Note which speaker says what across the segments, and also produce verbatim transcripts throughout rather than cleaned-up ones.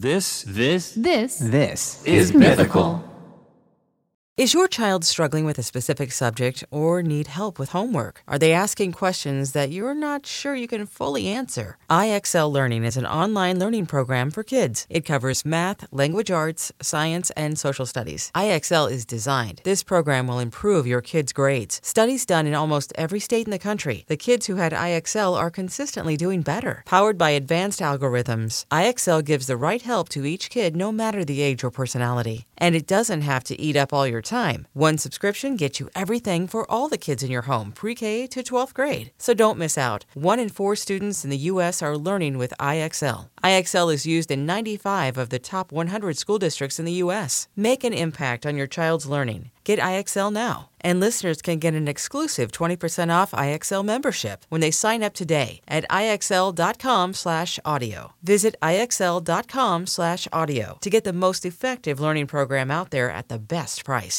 Speaker 1: This, this,
Speaker 2: This
Speaker 3: This
Speaker 1: is Mythical.
Speaker 4: Is your child struggling with a specific subject or need help with homework? Are they asking questions that you're not sure you can fully answer? I X L Learning is an online learning program for kids. It covers math, language arts, science, and social studies. I X L is designed. This program will improve your kids' grades. Studies done in almost every state in the country. The kids who had I X L are consistently doing better. Powered by advanced algorithms, I X L gives the right help to each kid no matter the age or personality. And it doesn't have to eat up all your time. One subscription gets you everything for all the kids in your home, pre-K to twelfth grade. So don't miss out. One in four students in the U S are learning with I X L. I X L is used in ninety-five of the top one hundred school districts in the U S. Make an impact on your child's learning. Get I X L now. And listeners can get an exclusive twenty percent off I X L membership when they sign up today at IXL.com slash audio. Visit IXL.com slash audio to get the most effective learning program out there at the best price.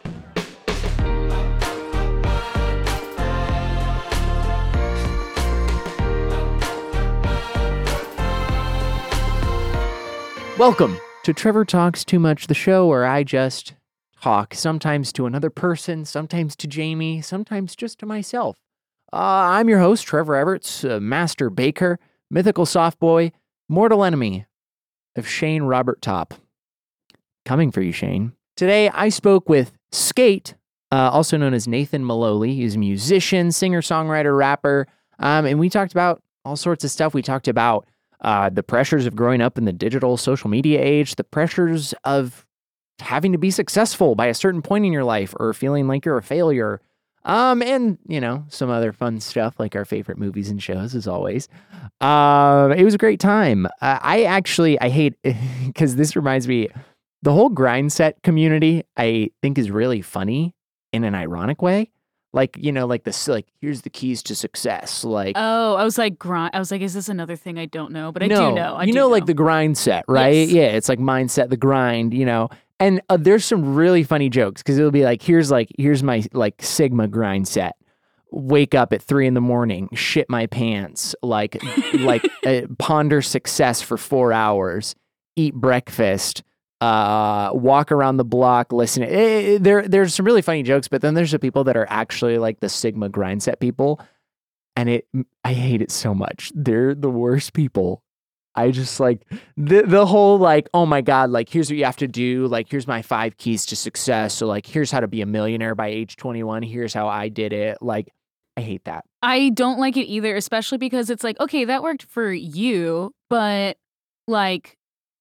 Speaker 3: Welcome to Trevor Talks Too Much, the show where I just talk, sometimes to another person, sometimes to Jamie, sometimes just to myself. Uh, I'm your host, Trevor Everts, uh, Master Baker, Mythical Soft Boy, mortal enemy of Shane Robert Top. Coming for you, Shane. Today, I spoke with Skate, uh, also known as Nathan Maloli. He's a musician, singer, songwriter, rapper, um, and we talked about all sorts of stuff. We talked about Uh, the pressures of growing up in the digital social media age, the pressures of having to be successful by a certain point in your life or feeling like you're a failure, um, and, you know, some other fun stuff like our favorite movies and shows, as always. Uh, it was a great time. Uh, I actually, I hate, because this reminds me, the whole grind set community, I think is really funny in an ironic way. Like, you know, like this, like, here's the keys to success. Like,
Speaker 2: Oh, I was like, grind. I was like, is this another thing I don't know? But I
Speaker 3: no,
Speaker 2: do know. I
Speaker 3: you
Speaker 2: do
Speaker 3: know, like the grind set, right?
Speaker 2: Yes.
Speaker 3: Yeah, it's like mindset, the grind, you know. And uh, there's some really funny jokes because it'll be like, here's like, here's my like Sigma grind set. Wake up at three in the morning, shit my pants, like, like uh, ponder success for four hours, eat breakfast. Uh, walk around the block, listen. Eh, there, there's some really funny jokes, but then there's the people that are actually like the Sigma grind set people, and it, I hate it so much. They're the worst people. I just like the the whole like, oh my god, like here's what you have to do. Like here's my five keys to success. So like here's how to be a millionaire by age twenty-one. Here's how I did it. Like I hate that.
Speaker 2: I don't like it either, especially because it's like, okay, that worked for you, but like.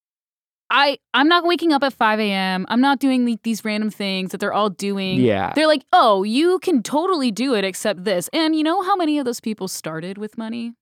Speaker 2: I, I'm not waking up at five a.m. I'm not doing the, these random things that they're all doing.
Speaker 3: Yeah.
Speaker 2: They're like, oh, you can totally do it except this. And you know how many of those people started with money?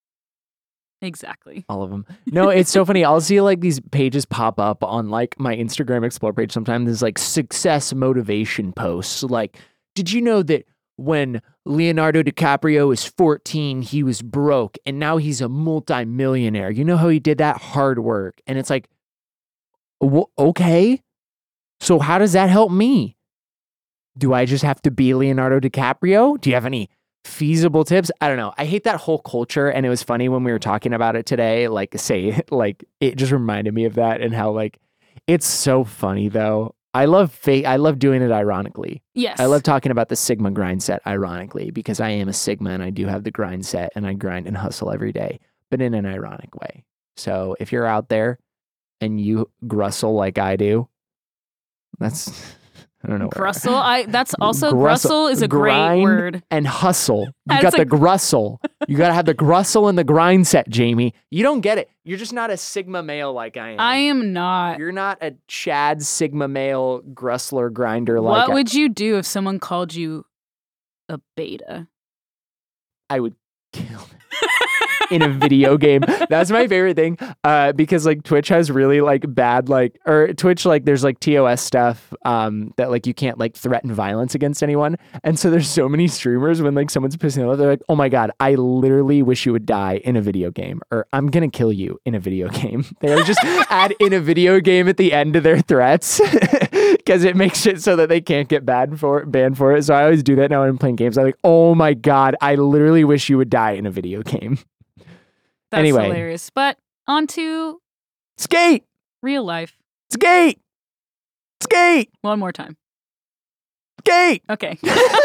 Speaker 2: Exactly.
Speaker 3: All of them. No, it's so funny. I'll see like these pages pop up on like my Instagram Explore page sometimes. There's like success motivation posts. Like, did you know that when Leonardo DiCaprio was fourteen, he was broke and now he's a multi-millionaire? You know how he did that? Hard work. And it's like, well, okay, so how does that help me? Do I just have to be Leonardo DiCaprio? Do you have any feasible tips? I don't know. I hate that whole culture. And it was funny when we were talking about it today, like say, like it just reminded me of that and how like, it's so funny though. I love fake. I love doing it ironically.
Speaker 2: Yes.
Speaker 3: I love talking about the Sigma grind set ironically because I am a Sigma and I do have the grind set and I grind and hustle every day, but in an ironic way. So if you're out there, and you grustle like I do, that's, I don't know.
Speaker 2: Grustle? I, that's also,
Speaker 3: grustle
Speaker 2: grustle is a
Speaker 3: grind
Speaker 2: great word.
Speaker 3: And hustle. You
Speaker 2: That's
Speaker 3: got
Speaker 2: a-
Speaker 3: the grustle. You got to have the grustle and the grind set, Jamie. You don't get it. You're just not a Sigma male like I am.
Speaker 2: I am not.
Speaker 3: You're not a Chad Sigma male grustler grinder like
Speaker 2: What
Speaker 3: I,
Speaker 2: would you do if someone called you a beta?
Speaker 3: I would kill them. In a video game. That's my favorite thing. Uh, because like Twitch has really like bad, like, or Twitch, like there's like T O S stuff, um, that like you can't like threaten violence against anyone. And so there's so many streamers when like someone's pissing off, they're like, oh my God, I literally wish you would die in a video game, or I'm going to kill you in a video game. They would just add in a video game at the end of their threats because it makes it so that they can't get banned for it, banned for it. So I always do that now when I'm playing games. I'm like, oh my God, I literally wish you would die in a video game.
Speaker 2: That's
Speaker 3: Anyway.
Speaker 2: hilarious. But on to
Speaker 3: Skate!
Speaker 2: Real life.
Speaker 3: Skate! Skate!
Speaker 2: One more time.
Speaker 3: Skate!
Speaker 2: Okay.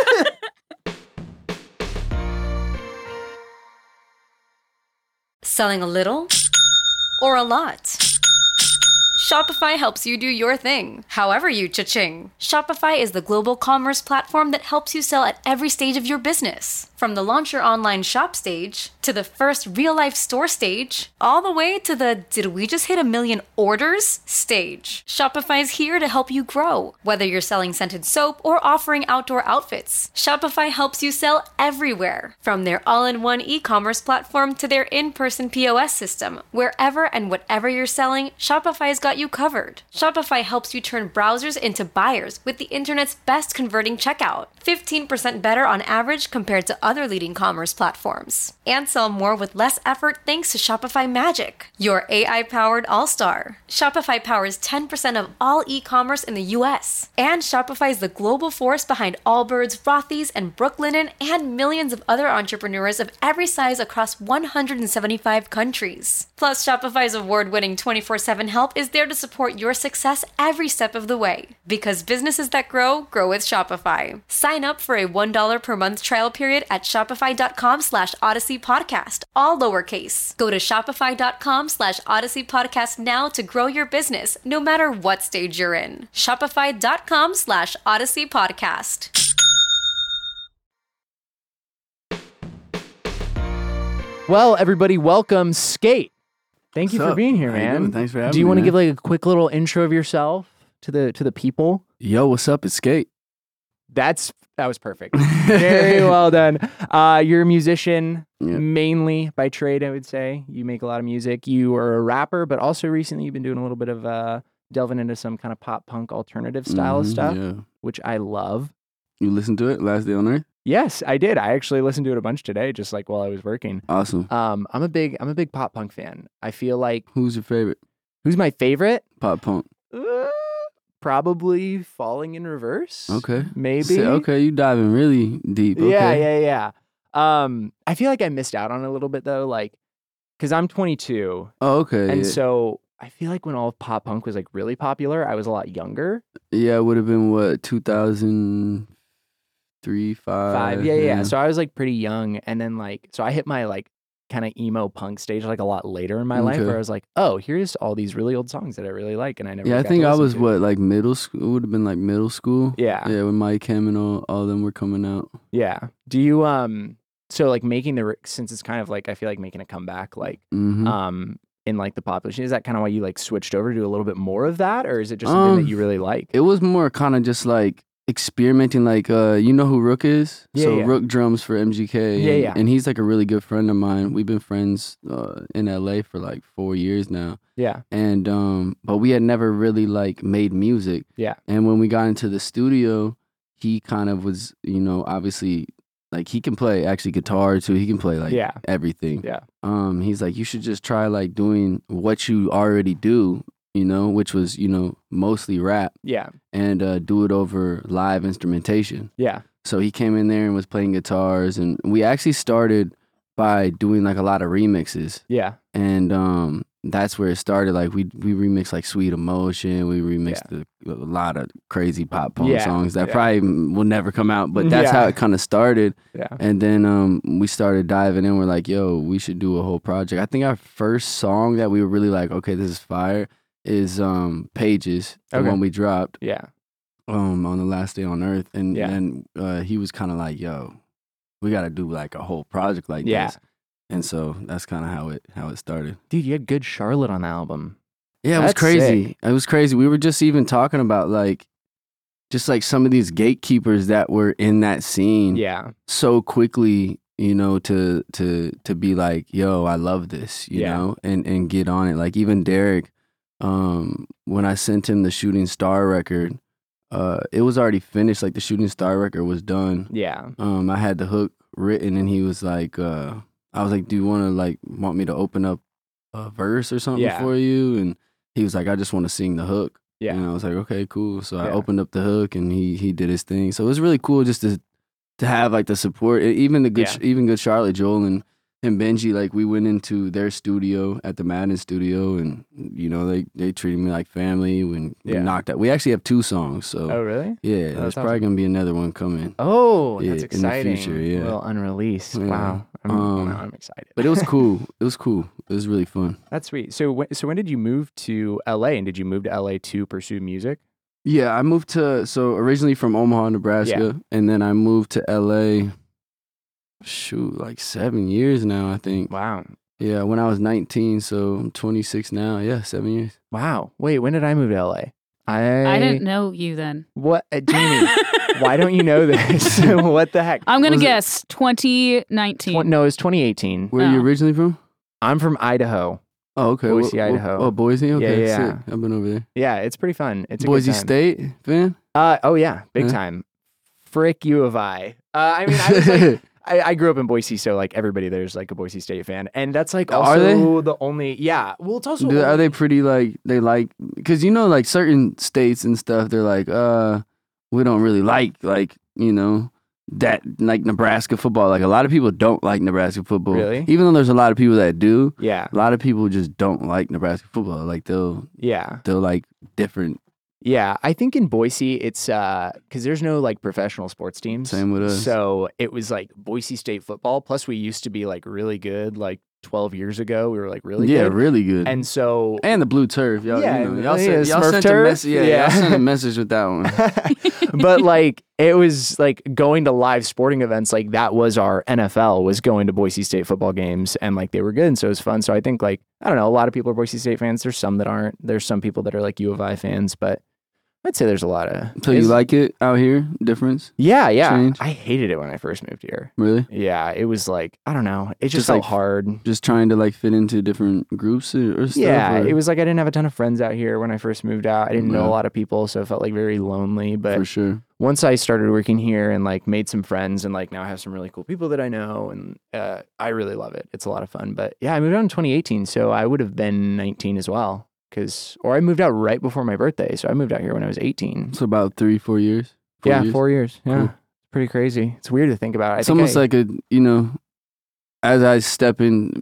Speaker 1: Selling a little or a lot? Shopify helps you do your thing, however you cha-ching. Shopify is the global commerce platform that helps you sell at every stage of your business. From the launch your online shop stage, to the first real-life store stage, all the way to the did we just hit a million orders stage. Shopify is here to help you grow. Whether you're selling scented soap or offering outdoor outfits, Shopify helps you sell everywhere. From their all-in-one e-commerce platform to their in-person P O S system, wherever and whatever you're selling, Shopify's got you covered. Shopify helps you turn browsers into buyers with the internet's best converting checkout, fifteen percent better on average compared to other leading commerce platforms. And sell more with less effort thanks to Shopify Magic, your A I-powered all-star. Shopify powers ten percent of all e-commerce in the U S. And Shopify is the global force behind Allbirds, Rothy's, and Brooklinen, and millions of other entrepreneurs of every size across one hundred seventy-five countries. Plus, Shopify's award-winning twenty-four seven help is there to support your success every step of the way. Because businesses that grow, grow with Shopify. Sign up for a one dollar per month trial period at shopify.com slash Odyssey Podcast, all lowercase. Go to shopify.com slash Odyssey Podcast now to grow your business, no matter what stage you're in. Shopify.com slash Odyssey Podcast.
Speaker 3: Well, everybody, welcome Skate. Thank you
Speaker 5: What's
Speaker 3: for
Speaker 5: up?
Speaker 3: being here,
Speaker 5: How you
Speaker 3: man.
Speaker 5: doing? Thanks for having
Speaker 3: Do you
Speaker 5: me,
Speaker 3: want to
Speaker 5: man.
Speaker 3: give like a quick little intro of yourself to the to the people?
Speaker 5: Yo, what's up? It's Skate.
Speaker 3: That's that was perfect. Very well done. Uh, you're a musician,
Speaker 5: Yeah.
Speaker 3: mainly by trade, I would say. You make a lot of music. You are a rapper, but also recently you've been doing a little bit of uh, delving into some kind of pop punk alternative style of
Speaker 5: Mhm,
Speaker 3: stuff,
Speaker 5: Yeah.
Speaker 3: which I love.
Speaker 5: You listened to it? Last Day on Earth?
Speaker 3: Yes, I did. I actually listened to it a bunch today, just like while I was working.
Speaker 5: Awesome.
Speaker 3: Um, I'm a big I'm a big pop punk fan. I feel like
Speaker 5: Who's your favorite
Speaker 3: who's my favorite?
Speaker 5: pop punk?
Speaker 3: Uh, probably Falling in Reverse.
Speaker 5: Okay.
Speaker 3: Maybe.
Speaker 5: Say- okay, you diving really deep. Okay.
Speaker 3: Yeah, yeah, yeah. Um, I feel like I missed out on it a little bit though, like, cause I'm twenty-two,
Speaker 5: Oh, okay.
Speaker 3: and
Speaker 5: yeah.
Speaker 3: so I feel like when all of pop punk was like really popular, I was a lot younger.
Speaker 5: yeah, it would have been what, two thousand three, five?
Speaker 3: Five, yeah, yeah. So I was like pretty young, and then like, so I hit my like kind of emo punk stage like a lot later in my life,
Speaker 5: Okay.
Speaker 3: where I was like, oh, here's all these really old songs that I really like, and I never.
Speaker 5: Yeah, I
Speaker 3: got
Speaker 5: think
Speaker 3: to
Speaker 5: I
Speaker 3: listen
Speaker 5: was
Speaker 3: to.
Speaker 5: what, like middle school? It would have been like middle school.
Speaker 3: Yeah,
Speaker 5: Yeah, when Mike Hem and all, all of them were coming out.
Speaker 3: yeah. Do you um? So like making the since it's kind of like I feel like making a comeback, like
Speaker 5: Mm-hmm.
Speaker 3: um in like the population, is that kind of why you like switched over to do a little bit more of that, or is it just something
Speaker 5: Um,
Speaker 3: that you really like?
Speaker 5: It was more kind of just like experimenting. Like, uh, you know who Rook is?
Speaker 3: Yeah,
Speaker 5: so
Speaker 3: yeah.
Speaker 5: Rook drums for M G K.
Speaker 3: Yeah,
Speaker 5: and,
Speaker 3: yeah.
Speaker 5: And he's like a really good friend of mine. We've been friends uh, in L A for like four years now.
Speaker 3: Yeah,
Speaker 5: And um, but we had never really like made music.
Speaker 3: yeah,
Speaker 5: And when we got into the studio, he kind of was, you know, obviously like he can play actually guitar too. He can play like
Speaker 3: yeah,
Speaker 5: everything.
Speaker 3: yeah,
Speaker 5: Um, he's like, you should just try like doing what you already do, you know, which was, you know, mostly rap,
Speaker 3: yeah,
Speaker 5: and uh, do it over live instrumentation.
Speaker 3: yeah,
Speaker 5: So he came in there and was playing guitars, and we actually started by doing like a lot of remixes,
Speaker 3: yeah,
Speaker 5: and um, that's where it started. Like we we remixed like Sweet Emotion, we remixed a, a lot of crazy pop punk
Speaker 3: Yeah,
Speaker 5: songs that
Speaker 3: yeah.
Speaker 5: probably will never come out, but that's
Speaker 3: Yeah.
Speaker 5: how it kind of started.
Speaker 3: yeah,
Speaker 5: And then um, we started diving in. We're like, yo, we should do a whole project. I think our first song that we were really like, okay, this is fire, is um, Pages, the
Speaker 3: Okay.
Speaker 5: one we dropped
Speaker 3: yeah,
Speaker 5: um, on the last day on Earth. And
Speaker 3: Yeah.
Speaker 5: then uh, he was kind of like, yo, we got to do like a whole project like
Speaker 3: Yeah.
Speaker 5: this. And so that's kind of how it how it started.
Speaker 3: dude, you had Good Charlotte on the album.
Speaker 5: Yeah, it was
Speaker 3: That's
Speaker 5: crazy.
Speaker 3: sick.
Speaker 5: It was crazy. We were just even talking about like, just like some of these gatekeepers that were in that scene.
Speaker 3: Yeah,
Speaker 5: So quickly, you know, to to to be like, yo, I love this, you
Speaker 3: Yeah.
Speaker 5: know, and and get on it. Like even Derek, um, when I sent him the Shooting Star record, uh, it was already finished. Like the Shooting Star record was done.
Speaker 3: yeah,
Speaker 5: Um, I had the hook written, and he was like, uh, I was like, do you want to like want me to open up a verse or something
Speaker 3: Yeah.
Speaker 5: for you? And he was like, I just want to sing the hook.
Speaker 3: yeah,
Speaker 5: And I was like, okay, cool. So I
Speaker 3: Yeah.
Speaker 5: opened up the hook, and he he did his thing. So it was really cool just to to have like the support. E- Even the good,
Speaker 3: Yeah.
Speaker 5: even good Charlotte, Joel, and and Benji, like we went into their studio at the Madden studio, and you know they they treated me like family. When we
Speaker 3: Yeah.
Speaker 5: knocked out, we actually have two songs. So
Speaker 3: Oh, really?
Speaker 5: yeah,
Speaker 3: Oh,
Speaker 5: there's
Speaker 3: that's
Speaker 5: probably
Speaker 3: awesome.
Speaker 5: gonna be another one coming.
Speaker 3: Oh,
Speaker 5: Yeah,
Speaker 3: that's
Speaker 5: in the
Speaker 3: exciting.
Speaker 5: future, yeah.
Speaker 3: A little unreleased.
Speaker 5: Yeah.
Speaker 3: Wow. I'm,
Speaker 5: Um,
Speaker 3: wow, I'm excited.
Speaker 5: But it was cool. It was cool. It was really fun.
Speaker 3: That's sweet. So, when, so when did you move to L A? And did you move to L A to pursue music?
Speaker 5: Yeah, I moved to so originally from Omaha, Nebraska, and then I moved to L A. Shoot, like seven years now, I think.
Speaker 3: Wow.
Speaker 5: Yeah, when I was nineteen, so I'm twenty-six now. Yeah, seven years.
Speaker 3: Wow. Wait, when did I move to L A? I
Speaker 2: I didn't know you then.
Speaker 3: What, uh, Jamie? Why don't you know this? What the heck?
Speaker 2: I'm gonna
Speaker 3: Was it
Speaker 2: guess twenty nineteen.
Speaker 3: tw- no, it was twenty eighteen.
Speaker 5: Where are you
Speaker 2: Oh.
Speaker 5: originally from?
Speaker 3: I'm from Idaho.
Speaker 5: Oh, okay.
Speaker 3: Boise,
Speaker 5: Wh- wh-
Speaker 3: Idaho.
Speaker 5: Oh, Boise. Okay,
Speaker 3: yeah, yeah.
Speaker 5: sick. I've been over there.
Speaker 3: Yeah, it's pretty fun. It's a
Speaker 5: Boise
Speaker 3: good time.
Speaker 5: State fan.
Speaker 3: Uh, oh yeah, big
Speaker 5: Yeah.
Speaker 3: time. Frick U of I. Uh, I mean, I was like, I, I grew up in Boise, so like everybody there's like a Boise State fan, and that's like
Speaker 5: Are
Speaker 3: also
Speaker 5: they?
Speaker 3: the only. Yeah, well, it's also
Speaker 5: Do- are
Speaker 3: only-
Speaker 5: they pretty like they like? Because you know, like certain states and stuff, they're like, uh, we don't really like like you know that like Nebraska football. Like a lot of people don't like Nebraska football.
Speaker 3: Really?
Speaker 5: Even though there's a lot of people that do.
Speaker 3: Yeah,
Speaker 5: A lot of people just don't like Nebraska football. Like they'll
Speaker 3: yeah,
Speaker 5: they'll like different.
Speaker 3: yeah. I think in Boise, it's uh, because there's no like professional sports teams.
Speaker 5: Same with us.
Speaker 3: So it was like Boise State football. Plus, we used to be like really good. Like twelve years ago, we were like really
Speaker 5: yeah,
Speaker 3: good.
Speaker 5: really good.
Speaker 3: And so
Speaker 5: And the blue turf, y'all.
Speaker 3: Yeah,
Speaker 5: you know, y'all,
Speaker 3: yeah,
Speaker 5: sent, y'all
Speaker 3: Smurf
Speaker 5: sent
Speaker 3: turf.
Speaker 5: a message. Yeah,
Speaker 3: Yeah.
Speaker 5: y'all sent a message with that one.
Speaker 3: but like it was like going to live sporting events, like that was our N F L, was going to Boise State football games, and like they were good, and so it was fun. So I think like I don't know, a lot of people are Boise State fans. There's some that aren't. There's some people that are like U of I fans, but I'd say there's a lot of.
Speaker 5: So you
Speaker 3: it's-
Speaker 5: like it out here? Difference?
Speaker 3: Yeah, yeah.
Speaker 5: change?
Speaker 3: I hated it when I first moved here.
Speaker 5: Really?
Speaker 3: Yeah, it was like I don't know. It just,
Speaker 5: Just,
Speaker 3: felt
Speaker 5: like,
Speaker 3: hard.
Speaker 5: Just trying to like fit into different groups or, or stuff?
Speaker 3: Yeah,
Speaker 5: or-
Speaker 3: it was like I didn't have a ton of friends out here when I first moved out. I didn't know
Speaker 5: Yeah.
Speaker 3: a lot of people, so it felt like very lonely. But
Speaker 5: for sure.
Speaker 3: once I started working here and like made some friends and like now I have some really cool people that I know, and uh, I really love it. It's a lot of fun. But yeah, I moved out in twenty eighteen, so I would have been nineteen as well. Cause, or I moved out right before my birthday, so I moved out here when I was eighteen.
Speaker 5: So about three, four years. Four
Speaker 3: yeah,
Speaker 5: years?
Speaker 3: four years. Yeah,
Speaker 5: Cool.
Speaker 3: pretty crazy. It's weird to think about. I
Speaker 5: It's
Speaker 3: think
Speaker 5: almost
Speaker 3: I-
Speaker 5: like a you know, as I step in,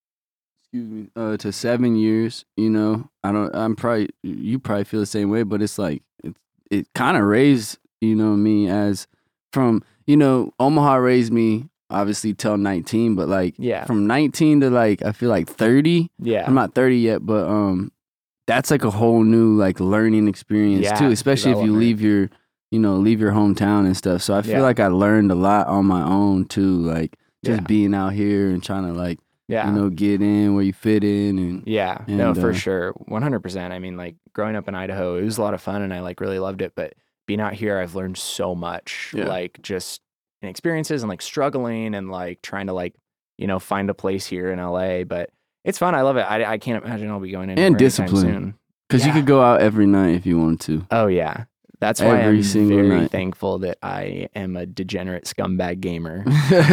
Speaker 5: excuse me, uh, to seven years. You know, I don't. I'm probably you probably feel the same way, but it's like it it kind of raised you know me as from you know Omaha raised me obviously till nineteen, but like
Speaker 3: Yeah.
Speaker 5: from nineteen to like I feel like thirty.
Speaker 3: yeah,
Speaker 5: I'm not thirty yet, but um, that's like a whole new like learning experience
Speaker 3: Yeah,
Speaker 5: too, especially if you
Speaker 3: development.
Speaker 5: leave your, you know, leave your hometown and stuff. So I feel
Speaker 3: Yeah.
Speaker 5: like I learned a lot on my own too, like just
Speaker 3: Yeah.
Speaker 5: being out here and trying to like,
Speaker 3: yeah.
Speaker 5: you know, get in where you fit in and
Speaker 3: Yeah, no,
Speaker 5: And,
Speaker 3: for
Speaker 5: uh,
Speaker 3: sure. one hundred percent. I mean, like growing up in Idaho, it was a lot of fun and I like really loved it. But being out here, I've learned so much,
Speaker 5: Yeah.
Speaker 3: like just in experiences and like struggling and like trying to like, you know, find a place here in L A. But it's fun. I love it. I, I can't imagine I'll be going anywhere anytime
Speaker 5: discipline.
Speaker 3: soon.
Speaker 5: because you
Speaker 3: Yeah.
Speaker 5: could go out every night if you wanted to.
Speaker 3: Oh, yeah. That's why
Speaker 5: Every
Speaker 3: I'm
Speaker 5: single
Speaker 3: very
Speaker 5: night.
Speaker 3: thankful that I am a degenerate scumbag gamer.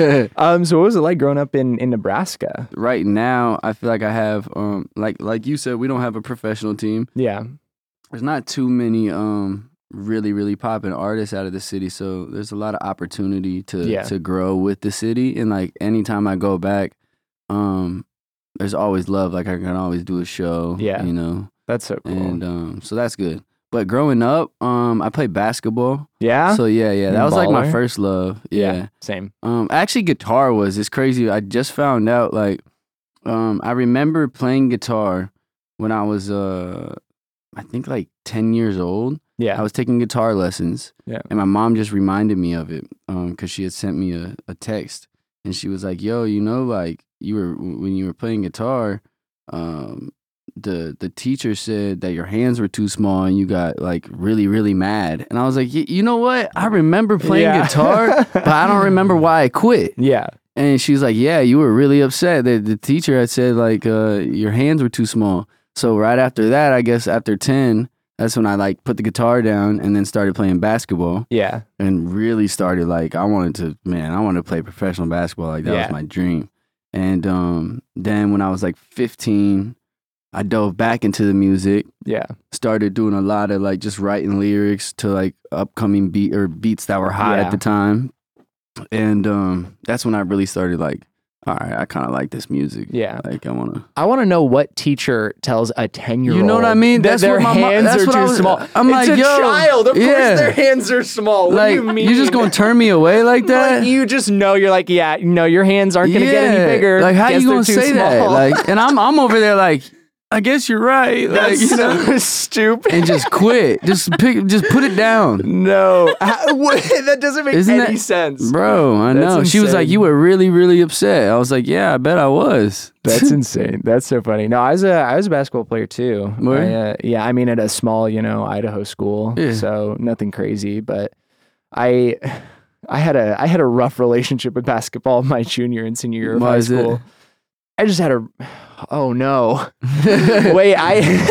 Speaker 3: um, so what was it like growing up in, in Nebraska?
Speaker 5: Right now, I feel like I have um like like you said, we don't have a professional team.
Speaker 3: Yeah.
Speaker 5: There's not too many um really really popping artists out of the city, so there's a lot of opportunity to
Speaker 3: Yeah.
Speaker 5: to grow with the city. And like anytime I go back, um, there's always love. Like I can always do a show.
Speaker 3: Yeah.
Speaker 5: you know,
Speaker 3: That's so cool.
Speaker 5: and um, so that's good. But growing up, um, I played basketball.
Speaker 3: yeah?
Speaker 5: So yeah, yeah, that
Speaker 3: You
Speaker 5: was like my
Speaker 3: baller?
Speaker 5: first love. Yeah.
Speaker 3: Same.
Speaker 5: Um, actually, guitar was. It's crazy. I just found out. Like, um, I remember playing guitar when I was uh, I think like ten years old.
Speaker 3: Yeah.
Speaker 5: I was taking guitar lessons.
Speaker 3: Yeah.
Speaker 5: And my mom just reminded me of it, um, because she had sent me a, a text, and she was like, "Yo, you know, like you were when you were playing guitar, um." the the teacher said that your hands were too small and you got like really really mad." And I was like, "Y- you know what, I remember playing
Speaker 3: Yeah.
Speaker 5: guitar, but I don't remember why I quit."
Speaker 3: Yeah.
Speaker 5: And she's like, "Yeah, you were really upset that the teacher had said like uh your hands were too small." So right after that, I guess after ten, that's when I like put the guitar down and then started playing basketball
Speaker 3: Yeah.
Speaker 5: and really started like I wanted to man I wanted to play professional basketball. Like that
Speaker 3: Yeah.
Speaker 5: was my dream. And um then when I was like fifteen, I dove back into the music,
Speaker 3: Yeah.
Speaker 5: started doing a lot of like just writing lyrics to like upcoming beat or beats that were hot
Speaker 3: Yeah.
Speaker 5: at the time. And um that's when I really started like all right, I kind of like this music.
Speaker 3: Yeah.
Speaker 5: Like I want to.
Speaker 3: I want to know what teacher tells a ten-year-old.
Speaker 5: You know what I mean?
Speaker 3: That
Speaker 5: That's
Speaker 3: their
Speaker 5: what my mo-
Speaker 3: hands
Speaker 5: that's
Speaker 3: are
Speaker 5: what I
Speaker 3: too
Speaker 5: was-
Speaker 3: small.
Speaker 5: I'm
Speaker 3: it's
Speaker 5: like,
Speaker 3: a
Speaker 5: yo,
Speaker 3: child. Of
Speaker 5: yeah.
Speaker 3: course, their hands are small. What
Speaker 5: Like
Speaker 3: do you mean?
Speaker 5: you're just gonna turn me away like that?
Speaker 3: Like, you just know you're like, yeah, no, your hands aren't gonna get any
Speaker 5: Yeah.
Speaker 3: bigger.
Speaker 5: Like how
Speaker 3: Guess
Speaker 5: you gonna
Speaker 3: they're too
Speaker 5: say that?
Speaker 3: small.
Speaker 5: Like, and I'm I'm over there like, I guess you're right. Like,
Speaker 3: That's
Speaker 5: you know,
Speaker 3: so stupid.
Speaker 5: and just quit. Just pick. Just put it down.
Speaker 3: No, How- what? That doesn't make
Speaker 5: Isn't
Speaker 3: any
Speaker 5: that-
Speaker 3: sense.
Speaker 5: Bro, I
Speaker 3: That's
Speaker 5: know. She was like,
Speaker 3: insane.
Speaker 5: "You were really, really upset." I was like, "Yeah, I bet I was."
Speaker 3: That's insane. That's so funny. No, I was a I was a basketball player too.
Speaker 5: Were you?
Speaker 3: I, uh, yeah, I mean at a small, you know, Idaho school.
Speaker 5: Yeah.
Speaker 3: So nothing crazy, but I I had a I had a rough relationship with basketball my junior and senior year of
Speaker 5: Why
Speaker 3: high
Speaker 5: is it?
Speaker 3: school. I just had a oh no. Wait, I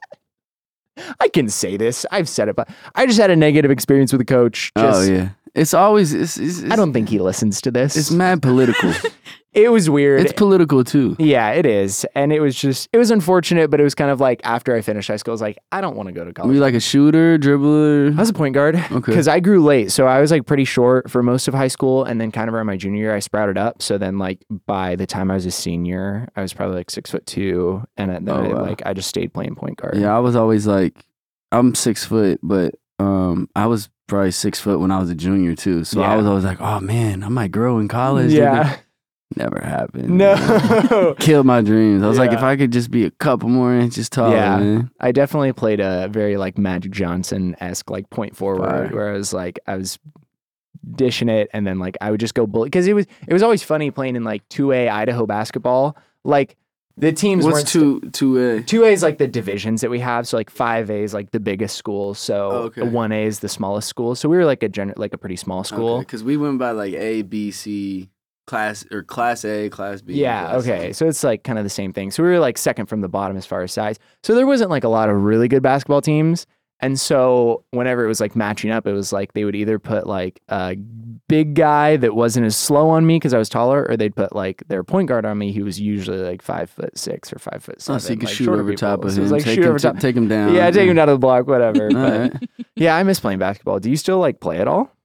Speaker 3: I can say this. I've said it, but I just had a negative experience with a coach. Just,
Speaker 5: oh yeah, it's always. It's, it's, it's,
Speaker 3: I don't think he listens to this.
Speaker 5: It's mad political.
Speaker 3: It was weird.
Speaker 5: It's political too.
Speaker 3: Yeah, it is. And it was just, it was unfortunate, but it was kind of like after I finished high school, I was like, I don't want to go to
Speaker 5: Were
Speaker 3: college.
Speaker 5: you like a shooter, dribbler?
Speaker 3: I was a point guard
Speaker 5: Okay.
Speaker 3: because I grew late. So I was like pretty short for most of high school. And then kind of around my junior year, I sprouted up. So then like by the time I was a senior, I was probably like six foot two. And then
Speaker 5: Oh,
Speaker 3: I,
Speaker 5: wow.
Speaker 3: like I just stayed playing point guard.
Speaker 5: Yeah, I was always like, I'm six foot, but um, I was probably six foot when I was a junior too. So I
Speaker 3: Yeah.
Speaker 5: was always like, oh man, I might grow in college.
Speaker 3: Yeah.
Speaker 5: Never happened.
Speaker 3: No.
Speaker 5: Killed my dreams. I was like,
Speaker 3: Yeah.
Speaker 5: if I could just be a couple more inches taller,
Speaker 3: Yeah.
Speaker 5: man.
Speaker 3: I definitely played a very like Magic Johnson esque like point forward
Speaker 5: Fire.
Speaker 3: where I was like I was dishing it and then like I would just go bully because it was it was always funny playing in like two A Idaho basketball. Like the teams
Speaker 5: What's
Speaker 3: weren't
Speaker 5: two two A?
Speaker 3: two A is like the divisions that we have. So like five A is like the biggest school. So
Speaker 5: Oh, okay.
Speaker 3: one A is the smallest school. So we were like a gen- like a pretty small school.
Speaker 5: Because we went by like A, B, C, class or class A, class B.
Speaker 3: Yeah,
Speaker 5: class
Speaker 3: okay.
Speaker 5: C.
Speaker 3: So it's like kind of the same thing. So we were like second from the bottom as far as size. So there wasn't like a lot of really good basketball teams. And so whenever it was like matching up, it was like they would either put like a big guy that wasn't as slow on me because I was taller, or they'd put like their point guard on me who was usually like five foot six or five foot seven.
Speaker 5: Oh, so you could
Speaker 3: like
Speaker 5: shoot
Speaker 3: shorter
Speaker 5: over
Speaker 3: people.
Speaker 5: top of
Speaker 3: So
Speaker 5: him.
Speaker 3: it was like
Speaker 5: take,
Speaker 3: shoot
Speaker 5: him
Speaker 3: over
Speaker 5: to-
Speaker 3: top.
Speaker 5: take him down.
Speaker 3: Yeah, take him down to the block, whatever.
Speaker 5: All
Speaker 3: But
Speaker 5: right.
Speaker 3: yeah, I miss playing basketball. Do you still like play at all?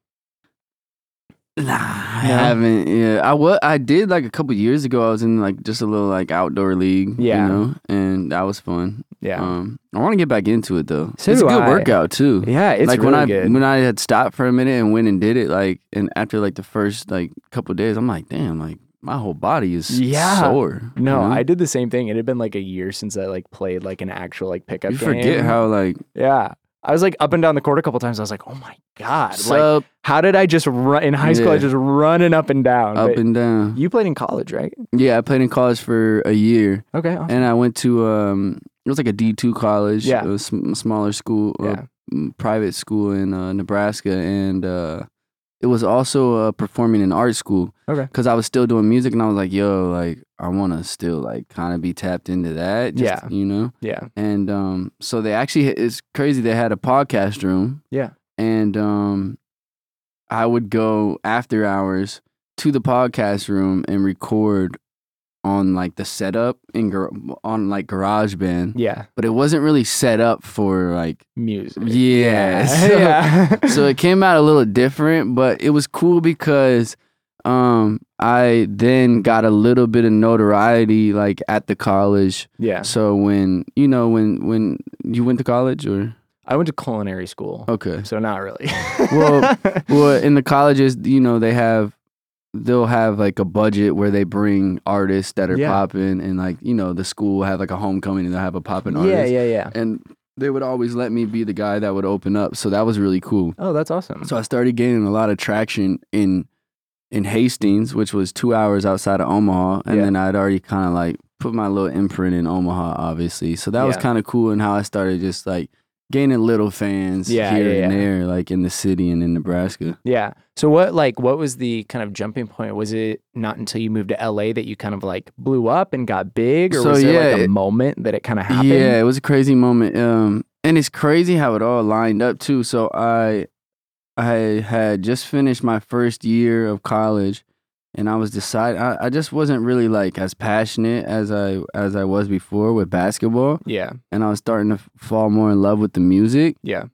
Speaker 5: Nah, I
Speaker 3: No?
Speaker 5: haven't. Yeah, I what I did like a couple years ago. I was in like just a little like outdoor league.
Speaker 3: Yeah.
Speaker 5: you know, and that was fun.
Speaker 3: Yeah.
Speaker 5: Um, I want to get back into it though.
Speaker 3: So
Speaker 5: it's
Speaker 3: do
Speaker 5: a good
Speaker 3: I.
Speaker 5: workout too.
Speaker 3: Yeah, it's
Speaker 5: like
Speaker 3: really
Speaker 5: when I
Speaker 3: good.
Speaker 5: when I had stopped for a minute and went and did it, like, and after like the first like couple days, I'm like, damn, like my whole body is
Speaker 3: Yeah.
Speaker 5: sore.
Speaker 3: No,
Speaker 5: you know?
Speaker 3: I did the same thing. It had been like a year since I like played like an actual like pickup
Speaker 5: You
Speaker 3: game.
Speaker 5: forget how like
Speaker 3: Yeah. I was like up and down the court a couple times. I was like, oh my God. Like,
Speaker 5: sub
Speaker 3: how did I just run in high school? I
Speaker 5: Yeah.
Speaker 3: was just running up and down.
Speaker 5: up
Speaker 3: But
Speaker 5: and down.
Speaker 3: you played in college, right?
Speaker 5: Yeah, I played in college for a year,
Speaker 3: Okay. Awesome.
Speaker 5: and I went to um, it was like a D two college.
Speaker 3: Yeah.
Speaker 5: It was a smaller school, uh,
Speaker 3: Yeah.
Speaker 5: m- private school in uh, Nebraska, and uh, it was also a performing and art school.
Speaker 3: Okay.
Speaker 5: Because I was still doing music, and I was like, yo, like I want to still like kind of be tapped into that. Just,
Speaker 3: Yeah.
Speaker 5: you know.
Speaker 3: Yeah.
Speaker 5: And um, so they actually, it's crazy. They had a podcast room.
Speaker 3: Yeah.
Speaker 5: And um, I would go after hours to the podcast room and record on like the setup in gar- on like GarageBand,
Speaker 3: Yeah.
Speaker 5: but it wasn't really set up for like
Speaker 3: Music.
Speaker 5: yeah. So,
Speaker 3: yeah.
Speaker 5: so it came out a little different, but it was cool because um I then got a little bit of notoriety like at the college.
Speaker 3: yeah.
Speaker 5: So when you know when when you went to college or
Speaker 3: I went to culinary school.
Speaker 5: okay.
Speaker 3: So not really.
Speaker 5: Well, well, in the colleges, you know, they have, they'll have like a budget where they bring artists that are
Speaker 3: Yeah.
Speaker 5: popping, and like, you know, the school will have like a homecoming and they'll have a popping
Speaker 3: yeah.
Speaker 5: artist.
Speaker 3: Yeah. Yeah.
Speaker 5: And they would always let me be the guy that would open up. So that was really cool.
Speaker 3: Oh, that's awesome.
Speaker 5: So I started gaining a lot of traction in in Hastings, which was two hours outside of Omaha. And
Speaker 3: Yeah.
Speaker 5: then I'd already kind of like put my little imprint in Omaha, obviously. So that was
Speaker 3: Yeah.
Speaker 5: kind of cool, and how I started just like gaining little fans
Speaker 3: Yeah,
Speaker 5: here
Speaker 3: yeah,
Speaker 5: and
Speaker 3: yeah.
Speaker 5: there, like in the city and in Nebraska.
Speaker 3: Yeah. So what like what was the kind of jumping point? Was it not until you moved to L A that you kind of like blew up and got big, or
Speaker 5: So,
Speaker 3: was there like
Speaker 5: yeah,
Speaker 3: a
Speaker 5: it-
Speaker 3: moment that it kind of happened?
Speaker 5: Yeah, it was a crazy moment. Um, and it's crazy how it all lined up too. So I, I had just finished my first year of college, and I was deciding. I, I just wasn't really like as passionate as I as I was before with basketball,
Speaker 3: Yeah.
Speaker 5: and I was starting to f- fall more in love with the music.
Speaker 3: Yeah.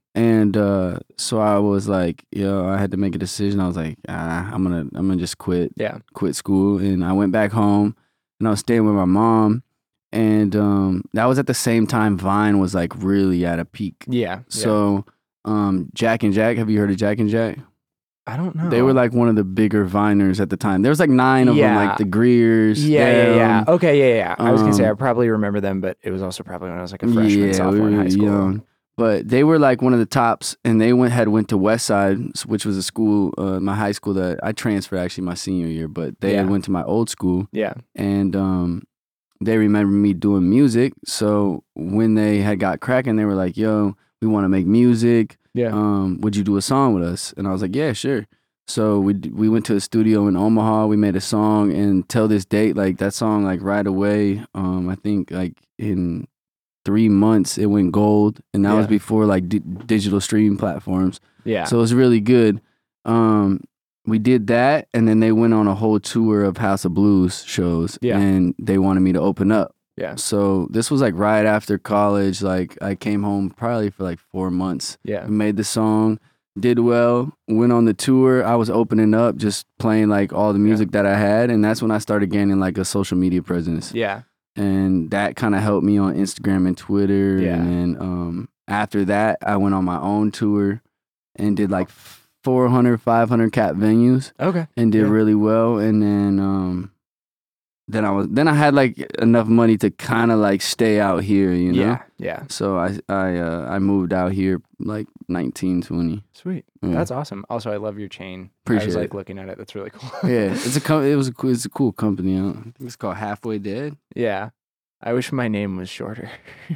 Speaker 5: And uh, so I was like, yo, I had to make a decision. I was like, ah, I'm gonna, I'm gonna just quit,
Speaker 3: Yeah.
Speaker 5: quit school. And I went back home, and I was staying with my mom. And um, that was at the same time Vine was like really at a peak.
Speaker 3: Yeah.
Speaker 5: So um, Jack and Jack, have you heard of Jack and Jack?
Speaker 3: I don't know.
Speaker 5: They were like one of the bigger Viners at the time. There was like nine of
Speaker 3: Yeah.
Speaker 5: them, like the Greers.
Speaker 3: Yeah, yeah, yeah.
Speaker 5: them.
Speaker 3: Okay, yeah, yeah. I was gonna say I
Speaker 5: Um,
Speaker 3: probably remember them, but it was also probably when I was like a freshman,
Speaker 5: yeah,
Speaker 3: sophomore
Speaker 5: we
Speaker 3: in
Speaker 5: were
Speaker 3: high school.
Speaker 5: young. But they were like one of the tops, and they went had went to Westside, which was a school, uh, my high school that I transferred actually my senior year. But they
Speaker 3: Yeah.
Speaker 5: went to my old school,
Speaker 3: Yeah.
Speaker 5: and um, they remember me doing music. So when they had got cracking, they were like, "Yo, we want to make music.
Speaker 3: Yeah.
Speaker 5: Um, would you do a song with us?" And I was like, "Yeah, sure." So we d- we went to a studio in Omaha. We made a song, and till this date, like that song, like right away, um, I think like in three months it went gold, and that was
Speaker 3: Yeah.
Speaker 5: before like di- digital streaming platforms.
Speaker 3: Yeah.
Speaker 5: So it was really good. Um, we did that, and then they went on a whole tour of House of Blues shows,
Speaker 3: Yeah.
Speaker 5: and they wanted me to open up.
Speaker 3: Yeah.
Speaker 5: So this was like right after college. Like I came home probably for like four months.
Speaker 3: Yeah.
Speaker 5: We made the song, did well, went on the tour. I was opening up, just playing like all the music that I had, and that's when I started gaining like a social media presence.
Speaker 3: Yeah.
Speaker 5: And that kind of helped me on Instagram and Twitter.
Speaker 3: Yeah.
Speaker 5: And then um, after that, I went on my own tour and did like four hundred, five hundred cap venues
Speaker 3: Okay.
Speaker 5: and did
Speaker 3: Yeah.
Speaker 5: really well. And then um, then I was then I had like enough money to kind of like stay out here, you know.
Speaker 3: Yeah. Yeah.
Speaker 5: So I I uh, I moved out here like nineteen, twenty.
Speaker 3: Sweet.
Speaker 5: Yeah.
Speaker 3: That's awesome. Also, I love your chain. I was
Speaker 5: Appreciate
Speaker 3: like
Speaker 5: it.
Speaker 3: looking at it. That's really cool.
Speaker 5: Yeah, it's a com- it was a cool, it's a cool company. I think it's called Halfway Dead.
Speaker 3: Yeah. I wish my name was shorter.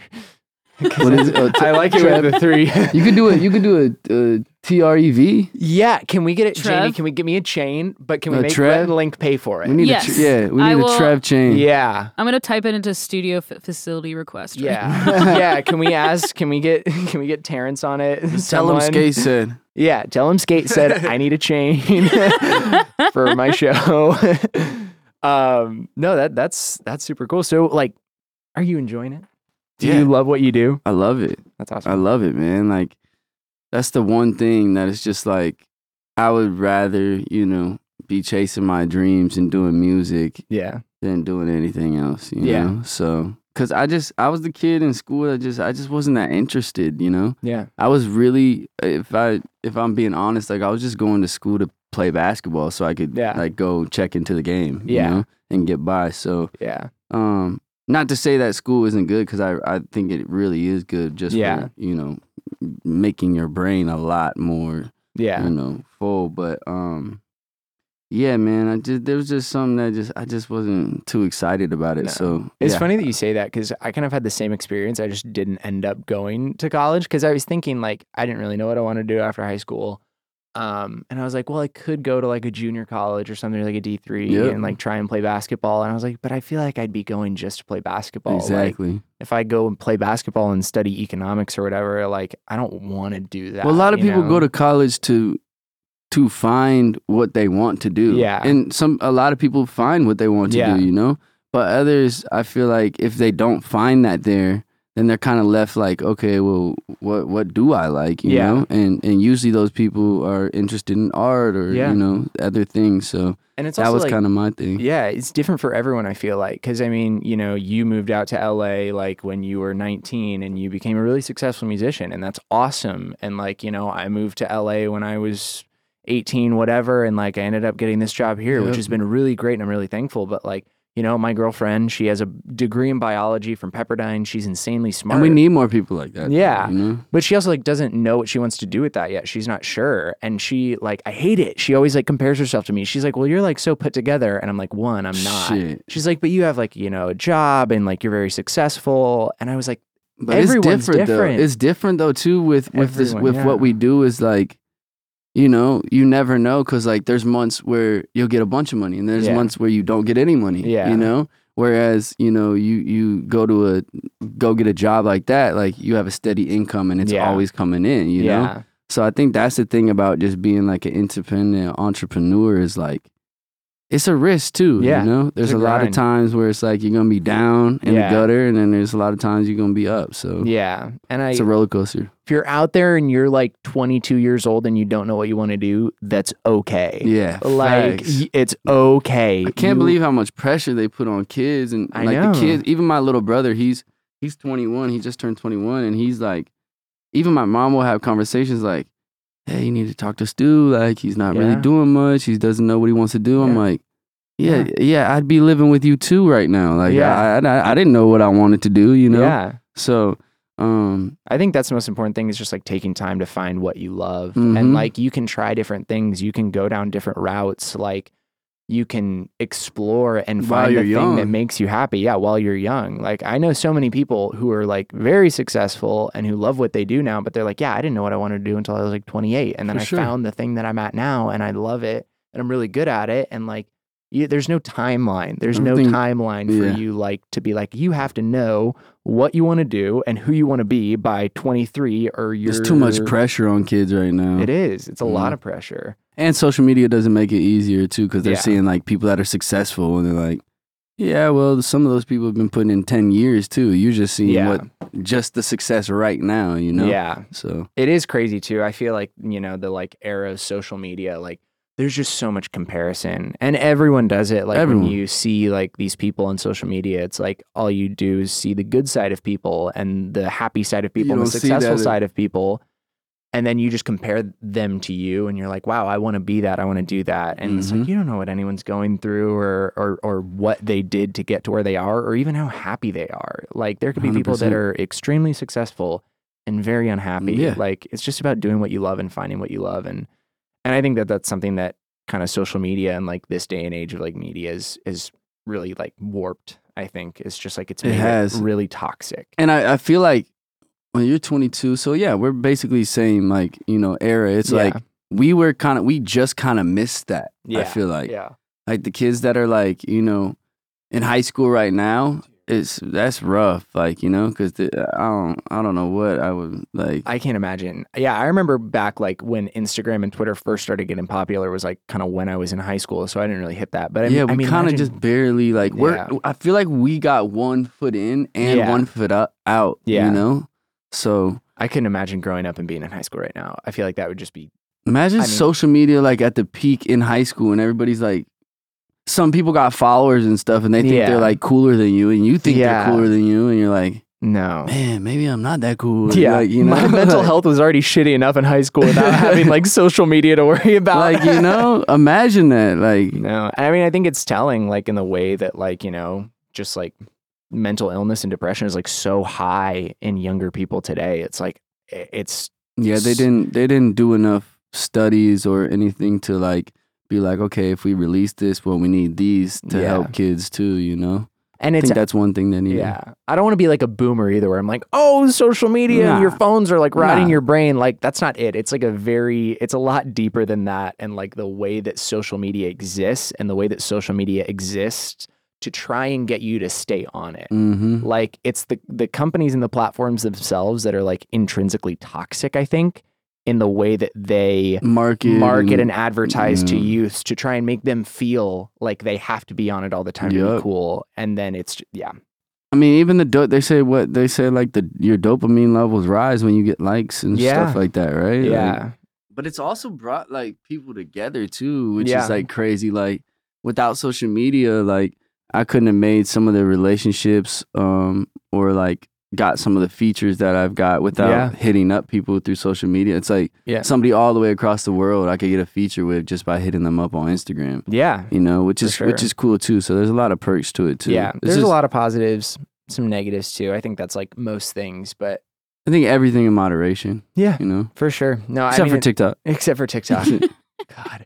Speaker 5: What is it? Oh, t-
Speaker 3: I like it
Speaker 5: Trev?
Speaker 3: with the three.
Speaker 5: You could do it. You could do a, a T R E V.
Speaker 3: Yeah, can we get it, Jamie?
Speaker 2: Trev?
Speaker 3: Can we get me a chain? But can we
Speaker 5: A
Speaker 3: make
Speaker 5: Trev?
Speaker 3: Red Link pay for it?
Speaker 5: We need
Speaker 2: Yes.
Speaker 5: a tr- yeah. We
Speaker 2: I
Speaker 5: need a
Speaker 2: will-
Speaker 5: Trev chain.
Speaker 3: yeah,
Speaker 2: I'm gonna type it into studio f- facility request. right
Speaker 3: yeah, yeah. Can we ask? Can we get? Can we get Terrence on it?
Speaker 5: Tell him
Speaker 3: Someone?
Speaker 5: Skate said.
Speaker 3: Yeah, tell him Skate said I need a chain for my show. um, no, that that's that's super cool. So, like, are you enjoying it? Do
Speaker 5: Yeah.
Speaker 3: you love what you do?
Speaker 5: I love it.
Speaker 3: That's
Speaker 5: I
Speaker 3: awesome.
Speaker 5: love it, man. Like that's the one thing that is just like I would rather, you know, be chasing my dreams and doing music
Speaker 3: Yeah,
Speaker 5: than doing anything else, you
Speaker 3: Yeah.
Speaker 5: know? So, cuz I just I was the kid in school that just I just wasn't that interested, you know?
Speaker 3: yeah,
Speaker 5: I was really if I if I'm being honest, like I was just going to school to play basketball so I could
Speaker 3: Yeah.
Speaker 5: like go check into the game,
Speaker 3: Yeah.
Speaker 5: you know, and get by. So,
Speaker 3: yeah,
Speaker 5: um not to say that school isn't good because I, I think it really is good just
Speaker 3: Yeah.
Speaker 5: for, you know, making your brain a lot more,
Speaker 3: yeah.
Speaker 5: you know, full. But um, yeah, man, I just there was just something that just I just wasn't too excited about it.
Speaker 3: No.
Speaker 5: So
Speaker 3: It's
Speaker 5: yeah.
Speaker 3: funny that you say that because I kind of had the same experience. I just didn't end up going to college because I was thinking like I didn't really know what I wanted to do after high school. Um, and I was like, well, I could go to like a junior college or something like a D three
Speaker 5: Yep.
Speaker 3: and like try and play basketball. And I was like, but I feel like I'd be going just to play basketball. Like,
Speaker 5: Exactly.
Speaker 3: if I go and play basketball and study economics or whatever, like I don't want to do that.
Speaker 5: Well, a lot of
Speaker 3: you
Speaker 5: people
Speaker 3: know?
Speaker 5: go to college to to find what they want to do.
Speaker 3: Yeah.
Speaker 5: And some a lot of people find what they want to
Speaker 3: Yeah.
Speaker 5: do, you know? But others, I feel like if they don't find that there, then they're kind of left like, okay, well, what what do I like, you
Speaker 3: Yeah.
Speaker 5: know? And and usually those people are interested in art or
Speaker 3: Yeah.
Speaker 5: you know, other things. So
Speaker 3: and it's
Speaker 5: that
Speaker 3: also
Speaker 5: was
Speaker 3: like,
Speaker 5: kind of my thing.
Speaker 3: yeah, it's different for everyone, I feel like. Because, I mean, you know, you moved out to L A like when you were nineteen and you became a really successful musician, and that's awesome. And, like, you know, I moved to L A when I was eighteen, whatever, and, like, I ended up getting this job here, which
Speaker 5: Yep.
Speaker 3: has been really great, and I'm really thankful. But, like, you know, my girlfriend, she has a degree in biology from Pepperdine. She's insanely smart.
Speaker 5: And we need more people like that.
Speaker 3: Yeah.
Speaker 5: You know?
Speaker 3: But she also like doesn't know what she wants to do with that yet. She's not sure. And she like, I hate it. She always like compares herself to me. She's like, well, you're like so put together. And I'm like, one, I'm not.
Speaker 5: Shit.
Speaker 3: She's like, but you have like, you know, a job and like you're very successful. And I was like,
Speaker 5: But it's
Speaker 3: Everyone's
Speaker 5: different,
Speaker 3: different.
Speaker 5: though. It's different though too with with this
Speaker 3: Everyone,
Speaker 5: with
Speaker 3: yeah.
Speaker 5: what we do is like, you know, you never know because like there's months where you'll get a bunch of money and there's
Speaker 3: Yeah.
Speaker 5: months where you don't get any money.
Speaker 3: Yeah.
Speaker 5: You know, whereas you know you you go to a go get a job like that, like you have a steady income and it's
Speaker 3: Yeah.
Speaker 5: always coming in. You know,
Speaker 3: yeah,
Speaker 5: so I think that's the thing about just being like an independent entrepreneur is like. it's a risk too.
Speaker 3: Yeah,
Speaker 5: You know, there's
Speaker 3: it's
Speaker 5: a,
Speaker 3: a
Speaker 5: lot of
Speaker 3: grind.
Speaker 5: times where it's like you're gonna be down in
Speaker 3: Yeah.
Speaker 5: the gutter, and then there's a lot of times you're gonna be up. So
Speaker 3: Yeah. And I,
Speaker 5: it's a roller coaster.
Speaker 3: if you're out there and you're like twenty-two years old and you don't know what you want to do, that's okay.
Speaker 5: Yeah,
Speaker 3: Like,
Speaker 5: facts.
Speaker 3: y- it's okay.
Speaker 5: I can't
Speaker 3: You-
Speaker 5: believe how much pressure they put on kids, and
Speaker 3: I
Speaker 5: like
Speaker 3: know.
Speaker 5: the kids. Even my little brother, he's he's twenty-one. He just turned twenty-one, and he's like, even my mom will have conversations like, "Hey, you need to talk to Stu. Like, he's not really
Speaker 3: Yeah.
Speaker 5: doing much. He doesn't know what he wants to do." I'm
Speaker 3: Yeah.
Speaker 5: like, "Yeah, yeah, I'd be living with you too right now. Like,
Speaker 3: Yeah.
Speaker 5: I, I I didn't know what I wanted to do, you know.
Speaker 3: Yeah.
Speaker 5: So, um,
Speaker 3: I think that's the most important thing is just like taking time to find what you love.
Speaker 5: Mhm.
Speaker 3: And like you can try different things. You can go down different routes. Like you can explore and
Speaker 5: While
Speaker 3: find the
Speaker 5: you're
Speaker 3: thing that
Speaker 5: young.
Speaker 3: makes you happy. Yeah, while you're young. Like I know so many people who are like very successful and who love what they do now, but they're like, yeah, I didn't know what I wanted to do until I was like twenty-eight. And then
Speaker 5: For
Speaker 3: I
Speaker 5: sure.
Speaker 3: found the thing that I'm at now and I love it and I'm really good at it. And like you, there's no timeline. There's no
Speaker 5: Everything-
Speaker 3: timeline for
Speaker 5: yeah.
Speaker 3: you like to be like, you have to know what you want to do and who you want to be by twenty-three or you're
Speaker 5: there's too much pressure on kids right now.
Speaker 3: It is. It's a lot
Speaker 5: Mhm.
Speaker 3: of pressure.
Speaker 5: And social media doesn't make it easier too, because they're
Speaker 3: Yeah.
Speaker 5: seeing like people that are successful, and they're like, yeah, well, some of those people have been putting in ten years too. You're just seeing
Speaker 3: Yeah.
Speaker 5: what just the success right now, you know?
Speaker 3: Yeah.
Speaker 5: So
Speaker 3: It is crazy too. I feel like, you know, the like era of social media, like there's just so much comparison and everyone does it. Like
Speaker 5: Everyone.
Speaker 3: when you see like these people on social media, it's like all you do is see the good side of people and the happy side of people and the
Speaker 5: don't see
Speaker 3: successful
Speaker 5: that-
Speaker 3: side of people. And then you just compare them to you and you're like, wow, I want to be that. I want to do that. And it's like,
Speaker 5: Mhm.
Speaker 3: you don't know what anyone's going through or, or, or what they did to get to where they are or even how happy they are. Like there could be people that
Speaker 5: one hundred
Speaker 3: are extremely successful and very unhappy.
Speaker 5: Yeah.
Speaker 3: Like it's just about doing what you love and finding what you love. And, and I think that that's something that kind of social media and like this day and age of like media is, is really like warped. I think it's just like, it's
Speaker 5: It
Speaker 3: made
Speaker 5: has.
Speaker 3: it really toxic.
Speaker 5: and I, I feel like when you're twenty-two, so yeah, we're basically same like, you know, era. It's
Speaker 3: Yeah.
Speaker 5: like we were kind of we just kind of missed that. I
Speaker 3: Yeah.
Speaker 5: feel like
Speaker 3: Yeah.
Speaker 5: like the kids that are like, you know, in high school right now, it's that's rough, like, you know, because I don't I don't know what I would like.
Speaker 3: I can't imagine. Yeah, I remember back like when Instagram and Twitter first started getting popular was like kind of when I was in high school, so I didn't really hit that. But I mean,
Speaker 5: yeah, we
Speaker 3: I mean,
Speaker 5: kind of
Speaker 3: imagine-
Speaker 5: just barely like we're.
Speaker 3: Yeah.
Speaker 5: I feel like we got one foot in and
Speaker 3: Yeah.
Speaker 5: one foot up, out.
Speaker 3: Yeah.
Speaker 5: You know, so
Speaker 3: I couldn't imagine growing up and being in high school right now. I feel like that would just be
Speaker 5: imagine
Speaker 3: I mean-
Speaker 5: social media like at the peak in high school, and everybody's like, some people got followers and stuff, and they think
Speaker 3: Yeah.
Speaker 5: they're like cooler than you, and you think
Speaker 3: Yeah.
Speaker 5: they're cooler than you, and you're like,
Speaker 3: no.
Speaker 5: man, maybe I'm not that cool.
Speaker 3: Yeah,
Speaker 5: like, you know,
Speaker 3: my mental
Speaker 5: Like-
Speaker 3: health was already shitty enough in high school without having like social media to worry about.
Speaker 5: Like, you know, imagine that. Like,
Speaker 3: No, I mean, I think it's telling, like, in the way that, like, you know, just like mental illness and depression is like so high in younger people today. It's like, i- it's,
Speaker 5: yeah, they didn't they didn't do enough studies or anything to like be like, okay, if we release this, well, we need these to
Speaker 3: Yeah.
Speaker 5: help kids too, you know?
Speaker 3: and
Speaker 5: I
Speaker 3: it's,
Speaker 5: think that's one thing they need.
Speaker 3: yeah. I don't want to be like a boomer either, where I'm like, oh, social media and your
Speaker 5: Nah.
Speaker 3: phones are like rotting
Speaker 5: Nah.
Speaker 3: your brain. Like, that's not it. It's like a very, it's a lot deeper than that. And like the way that social media exists and the way that social media exists to try and get you to stay on it.
Speaker 5: Mm-hmm.
Speaker 3: Like it's the the companies and the platforms themselves that are like intrinsically toxic, I think, in the way that they
Speaker 5: Market.
Speaker 3: market and advertise to
Speaker 5: yeah.
Speaker 3: youth to try and make them feel like they have to be on it all the time to be
Speaker 5: Yup.
Speaker 3: cool. And then it's yeah.
Speaker 5: I mean, even the do- they say what they say like the your dopamine levels rise when you get likes and
Speaker 3: Yeah.
Speaker 5: stuff like that, right? Like,
Speaker 3: Yeah.
Speaker 5: but it's also brought like people together too, which
Speaker 3: Yeah.
Speaker 5: is like crazy. Like without social media, like I couldn't have made some of the relationships um or like got some of the features that I've got without
Speaker 3: Yeah.
Speaker 5: hitting up people through social media. It's like
Speaker 3: Yeah.
Speaker 5: somebody all the way across the world I could get a feature with just by hitting them up on Instagram.
Speaker 3: Yeah.
Speaker 5: You know, which
Speaker 3: For
Speaker 5: is which
Speaker 3: sure.
Speaker 5: is cool too. So there's a lot of perks to it too.
Speaker 3: Yeah.
Speaker 5: It's
Speaker 3: There's
Speaker 5: just-
Speaker 3: a lot of positives, some negatives too. I think that's like most things, but
Speaker 5: I think everything in moderation,
Speaker 3: yeah,
Speaker 5: you know.
Speaker 3: for sure. No,
Speaker 5: Except
Speaker 3: I mean,
Speaker 5: for
Speaker 3: it-
Speaker 5: TikTok.
Speaker 3: except for TikTok. God.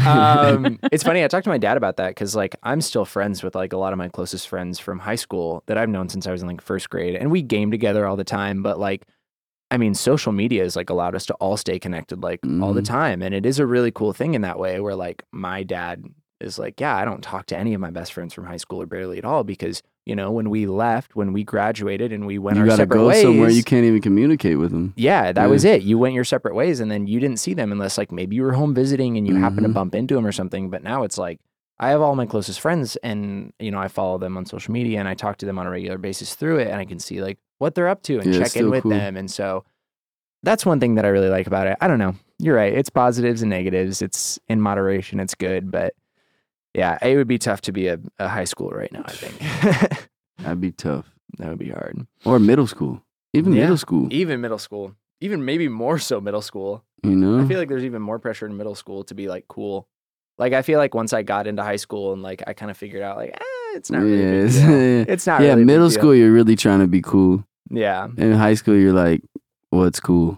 Speaker 3: Um, it's funny. I talked to my dad about that because, like, I'm still friends with like a lot of my closest friends from high school that I've known since I was in like first grade, and we game together all the time. But like, I mean, social media has like allowed us to all stay connected like all the
Speaker 5: Mhm.
Speaker 3: time, and it is a really cool thing in that way. Where like my dad is like, yeah, I don't talk to any of my best friends from high school or barely at all because you know when we left, when we graduated, and we went
Speaker 5: You
Speaker 3: our
Speaker 5: gotta
Speaker 3: separate
Speaker 5: go
Speaker 3: ways.
Speaker 5: somewhere you can't even communicate with them.
Speaker 3: Yeah, that
Speaker 5: Yeah.
Speaker 3: was it. You went your separate ways and then you didn't see them unless like maybe you were home visiting and you happened to
Speaker 5: Mhm.
Speaker 3: bump into them or something. But now it's like I have all my closest friends, and you know, I follow them on social media, and I talk to them on a regular basis through it, and I can see like what they're up to and
Speaker 5: Yeah, it's
Speaker 3: check in
Speaker 5: still
Speaker 3: with
Speaker 5: cool.
Speaker 3: them. And so that's one thing that I really like about it. I don't know. You're right. It's positives and negatives. It's in moderation. It's good, but yeah, it would be tough to be a, a high school right now. I think
Speaker 5: That'd be tough.
Speaker 3: that would be hard.
Speaker 5: Or middle school. Even
Speaker 3: Yeah.
Speaker 5: middle school.
Speaker 3: Even middle school, even maybe more so middle school.
Speaker 5: You know?
Speaker 3: I feel like there's even more pressure in middle school to be like cool. Like I feel like once I got into high school and like I kind of figured out like eh, it's not really.
Speaker 5: yeah,
Speaker 3: a big
Speaker 5: it's,
Speaker 3: deal. It's not.
Speaker 5: yeah,
Speaker 3: really a big
Speaker 5: middle
Speaker 3: deal.
Speaker 5: school, you're really trying to be cool.
Speaker 3: Yeah.
Speaker 5: In high school, you're like, what's cool?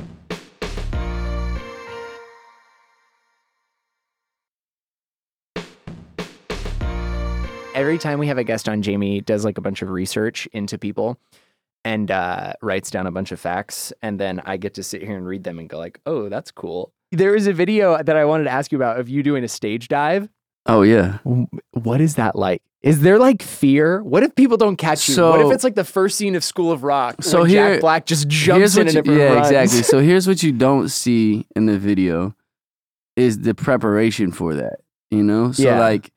Speaker 3: Every time we have a guest on, Jamie does like a bunch of research into people and uh, writes down a bunch of facts. And then I get to sit here and read them and go like, oh, that's cool. There is a video that I wanted to ask you about of you doing a stage dive.
Speaker 5: Oh, yeah.
Speaker 3: What is that like? Is there like fear? What if people don't catch you?
Speaker 5: So-
Speaker 3: what if it's like the first scene of School of Rock
Speaker 5: So
Speaker 3: when
Speaker 5: here-
Speaker 3: Jack Black just
Speaker 5: Here's
Speaker 3: jumps in
Speaker 5: what
Speaker 3: and
Speaker 5: you,
Speaker 3: it
Speaker 5: yeah,
Speaker 3: runs?
Speaker 5: exactly. So here's what you don't see in the video is the preparation for that, you know? So
Speaker 3: Yeah.
Speaker 5: like,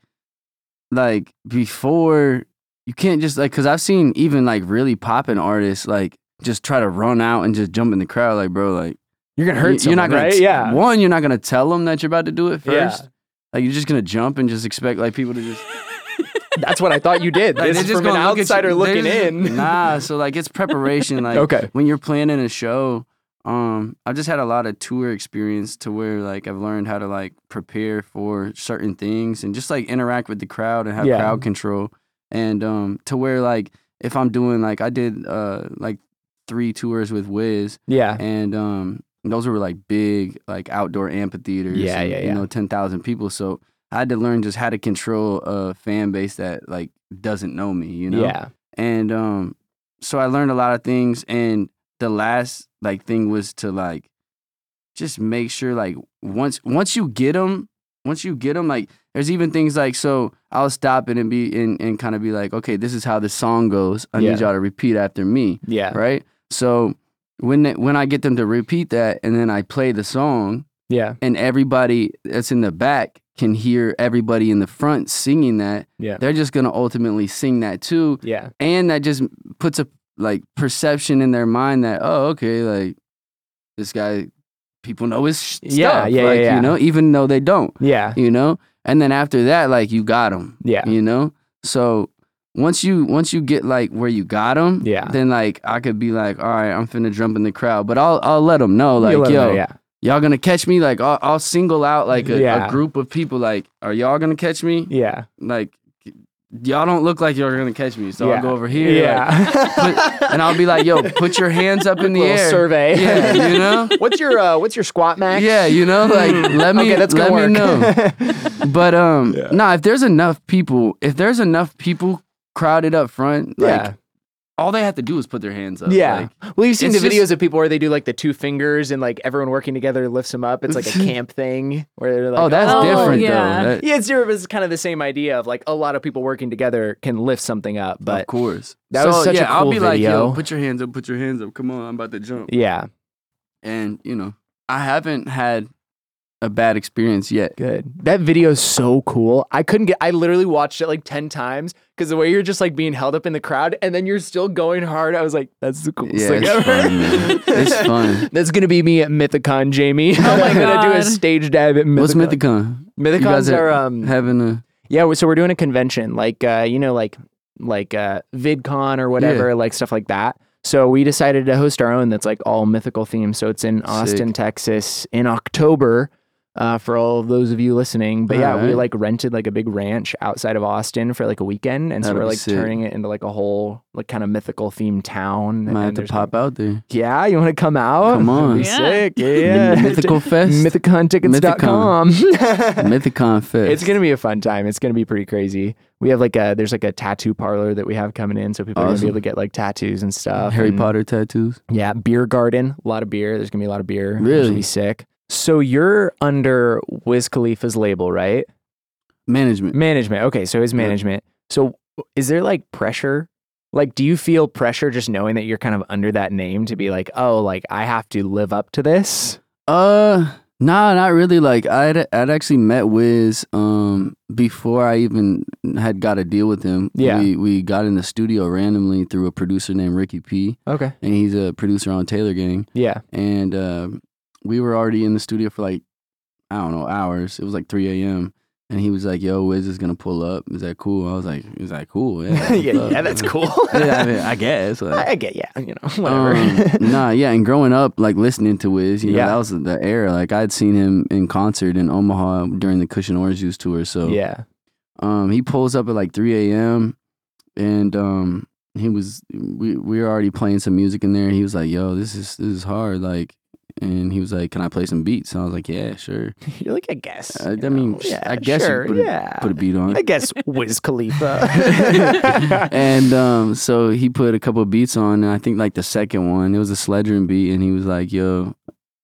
Speaker 5: like before, you can't just like, cause I've seen even like really popping artists like just try to run out and just jump in the crowd. Like, bro, like
Speaker 3: You're gonna
Speaker 5: you-
Speaker 3: hurt someone,
Speaker 5: you're not gonna,
Speaker 3: right?
Speaker 5: t-
Speaker 3: Yeah.
Speaker 5: One, you're not gonna tell them that you're about to do it
Speaker 3: Yeah.
Speaker 5: first. Like you're just gonna jump and just expect like people to just.
Speaker 3: That's what I thought you did.
Speaker 5: Like,
Speaker 3: This
Speaker 5: they're
Speaker 3: is
Speaker 5: just
Speaker 3: from an
Speaker 5: gonna look at you-
Speaker 3: outsider
Speaker 5: they're
Speaker 3: looking
Speaker 5: just-
Speaker 3: in.
Speaker 5: Nah, so like it's preparation. Like
Speaker 3: Okay.
Speaker 5: when you're planning a show, um, I've just had a lot of tour experience to where like I've learned how to like prepare for certain things and just like interact with the crowd and have
Speaker 3: Yeah.
Speaker 5: crowd control. And um, to where like if I'm doing like I did uh like three tours with Wiz
Speaker 3: Yeah.
Speaker 5: and um those were like big like outdoor amphitheaters.
Speaker 3: Yeah,
Speaker 5: and,
Speaker 3: yeah,
Speaker 5: You
Speaker 3: yeah.
Speaker 5: know, ten thousand people. So I had to learn just how to control a fan base that like doesn't know me. You know.
Speaker 3: Yeah.
Speaker 5: And um, so I learned a lot of things. And the last like thing was to like just make sure like once once you get them, once you get them, like there's even things like so I'll stop it and be and, and kind of be like, okay, this is how the song goes. I
Speaker 3: Yeah.
Speaker 5: need y'all to repeat after me,
Speaker 3: Yeah.
Speaker 5: right? So when they, when I get them to repeat that and then I play the song
Speaker 3: Yeah.
Speaker 5: and everybody that's in the back can hear everybody in the front singing that,
Speaker 3: Yeah.
Speaker 5: they're just gonna ultimately sing that too.
Speaker 3: Yeah.
Speaker 5: And that just puts a like perception in their mind that, oh, okay, like this guy, people know his sh-
Speaker 3: Yeah,
Speaker 5: stuff.
Speaker 3: yeah,
Speaker 5: like,
Speaker 3: yeah, yeah.
Speaker 5: you know, even though they don't,
Speaker 3: Yeah.
Speaker 5: you know. And then after that, like you got them,
Speaker 3: Yeah.
Speaker 5: you know. So once you once you get like where you got them,
Speaker 3: Yeah.
Speaker 5: then like I could be like, all right, I'm finna jump in the crowd, but I'll I'll let them know, like,
Speaker 3: You let 'em
Speaker 5: yo,
Speaker 3: know, yeah.
Speaker 5: y'all gonna catch me? Like I'll, I'll single out like a,
Speaker 3: Yeah.
Speaker 5: a group of people. Like, are y'all gonna catch me?
Speaker 3: Yeah.
Speaker 5: Like, y'all don't look like you're gonna catch me, so
Speaker 3: Yeah.
Speaker 5: I'll go over here. like,
Speaker 3: Yeah.
Speaker 5: put- and I'll be like, yo, put your hands up in the
Speaker 3: Little
Speaker 5: air.
Speaker 3: survey.
Speaker 5: Yeah, you know.
Speaker 3: What's your uh, what's your squat max?
Speaker 5: Yeah, you know, like let me
Speaker 3: Okay, that's
Speaker 5: let
Speaker 3: gonna
Speaker 5: me
Speaker 3: work.
Speaker 5: know. But um,
Speaker 3: Yeah.
Speaker 5: nah, if there's enough people, if there's enough people crowded up front, like
Speaker 3: Yeah.
Speaker 5: all they have to do is put their hands up.
Speaker 3: Yeah.
Speaker 5: Like,
Speaker 3: Well, you've seen the
Speaker 5: it's
Speaker 3: videos
Speaker 5: just-
Speaker 3: of people where they do like the two fingers and like everyone working together lifts them up. It's like a camp thing where they're like,
Speaker 5: oh, that's
Speaker 2: Oh,
Speaker 5: different
Speaker 2: yeah.
Speaker 5: though. That-
Speaker 3: Yeah, it's it's kind of the same idea of like a lot of people working together can lift something up,
Speaker 5: of
Speaker 3: but
Speaker 5: course.
Speaker 3: that
Speaker 5: so,
Speaker 3: was such a
Speaker 5: yeah, I'll
Speaker 3: cool
Speaker 5: be like,
Speaker 3: video.
Speaker 5: yo, put your hands up, put your hands up. Come on, I'm about to jump.
Speaker 3: yeah,
Speaker 5: And you know, I haven't had a bad experience yet.
Speaker 3: good. That video is so cool. I couldn't get. I literally watched it like ten times because the way you're just like being held up in the crowd and then you're still going hard. I was like, that's the coolest
Speaker 5: Yeah,
Speaker 3: thing
Speaker 5: it's
Speaker 3: ever.
Speaker 5: fun, man. It's fun.
Speaker 3: That's gonna be me at Mythicon, Jamie.
Speaker 2: Oh my
Speaker 3: I'm gonna do a
Speaker 2: God.
Speaker 3: stage dive at Mythicon.
Speaker 5: What's Mythicon? You guys
Speaker 3: Mythicons are um
Speaker 5: having a
Speaker 3: yeah. So we're doing a convention like uh you know like like uh VidCon or whatever like stuff like that. So we decided to host our own that's like all mythical themed. So it's in Austin,
Speaker 5: Sick.
Speaker 3: Texas in October. Uh, for all of those of you listening, but yeah, we
Speaker 5: Alright.
Speaker 3: like rented like a big ranch outside of Austin for like a weekend, and so
Speaker 5: That'll
Speaker 3: we're
Speaker 5: be
Speaker 3: like
Speaker 5: sick.
Speaker 3: turning it into like a whole like kind of mythical themed town.
Speaker 5: might have
Speaker 3: and
Speaker 5: to
Speaker 3: there's,
Speaker 5: pop out there.
Speaker 3: Yeah, you want to come out?
Speaker 5: Come on.
Speaker 3: That'd be
Speaker 2: Yeah.
Speaker 3: sick. Yeah,
Speaker 5: The Mythical Fest.
Speaker 3: Mythicon tickets dot com.
Speaker 5: Mythicon Fest.
Speaker 3: It's gonna be a fun time. It's gonna be pretty crazy. We have like a there's like a tattoo parlor that we have coming in, so people are gonna be
Speaker 5: Awesome.
Speaker 3: able to get like tattoos and stuff.
Speaker 5: Harry
Speaker 3: and,
Speaker 5: Potter tattoos.
Speaker 3: Yeah, beer garden, a lot of beer. There's gonna be a lot of beer. Which
Speaker 5: Really?
Speaker 3: will be sick. So you're under Wiz Khalifa's label, right?
Speaker 5: Management.
Speaker 3: Management. Okay, so his
Speaker 5: Yeah.
Speaker 3: management. So is there like pressure? Like, do you feel pressure just knowing that you're kind of under that name to be like, oh, like I have to live up to this?
Speaker 5: Uh, No, not really. Like I'd I'd actually met Wiz um before I even had got a deal with him.
Speaker 3: Yeah.
Speaker 5: We we got in the studio randomly through a producer named Ricky P.
Speaker 3: Okay.
Speaker 5: And he's a producer on Taylor Gang.
Speaker 3: Yeah.
Speaker 5: And uh, we were already in the studio for like, I don't know, hours. It was like three a.m. And he was like, yo, Wiz is going to pull up. Is that cool? I was like, is that cool? Yeah,
Speaker 3: yeah,
Speaker 5: what's up?
Speaker 3: yeah, that's cool.
Speaker 5: yeah, I, mean, I guess. Like,
Speaker 3: I get, yeah, you know, whatever.
Speaker 5: um, nah, yeah, and growing up, like listening to Wiz, you know,
Speaker 3: Yeah.
Speaker 5: that was the era. Like I'd seen him in concert in Omaha during the Cushion Orange Juice tour. So
Speaker 3: yeah.
Speaker 5: um, he pulls up at like three a.m. and um, he was we we were already playing some music in there. And he was like, yo, this is this is hard. Like, and he was like, can I play some beats? And I was like, yeah, sure.
Speaker 3: You're like, I guess.
Speaker 5: I,
Speaker 3: you
Speaker 5: I mean,
Speaker 3: know, yeah,
Speaker 5: I guess
Speaker 3: sure,
Speaker 5: you put a,
Speaker 3: yeah.
Speaker 5: put a beat on.
Speaker 3: I guess Wiz Khalifa.
Speaker 5: and um, so he put a couple of beats on, and I think like the second one, it was a sledgering beat, and he was like, yo,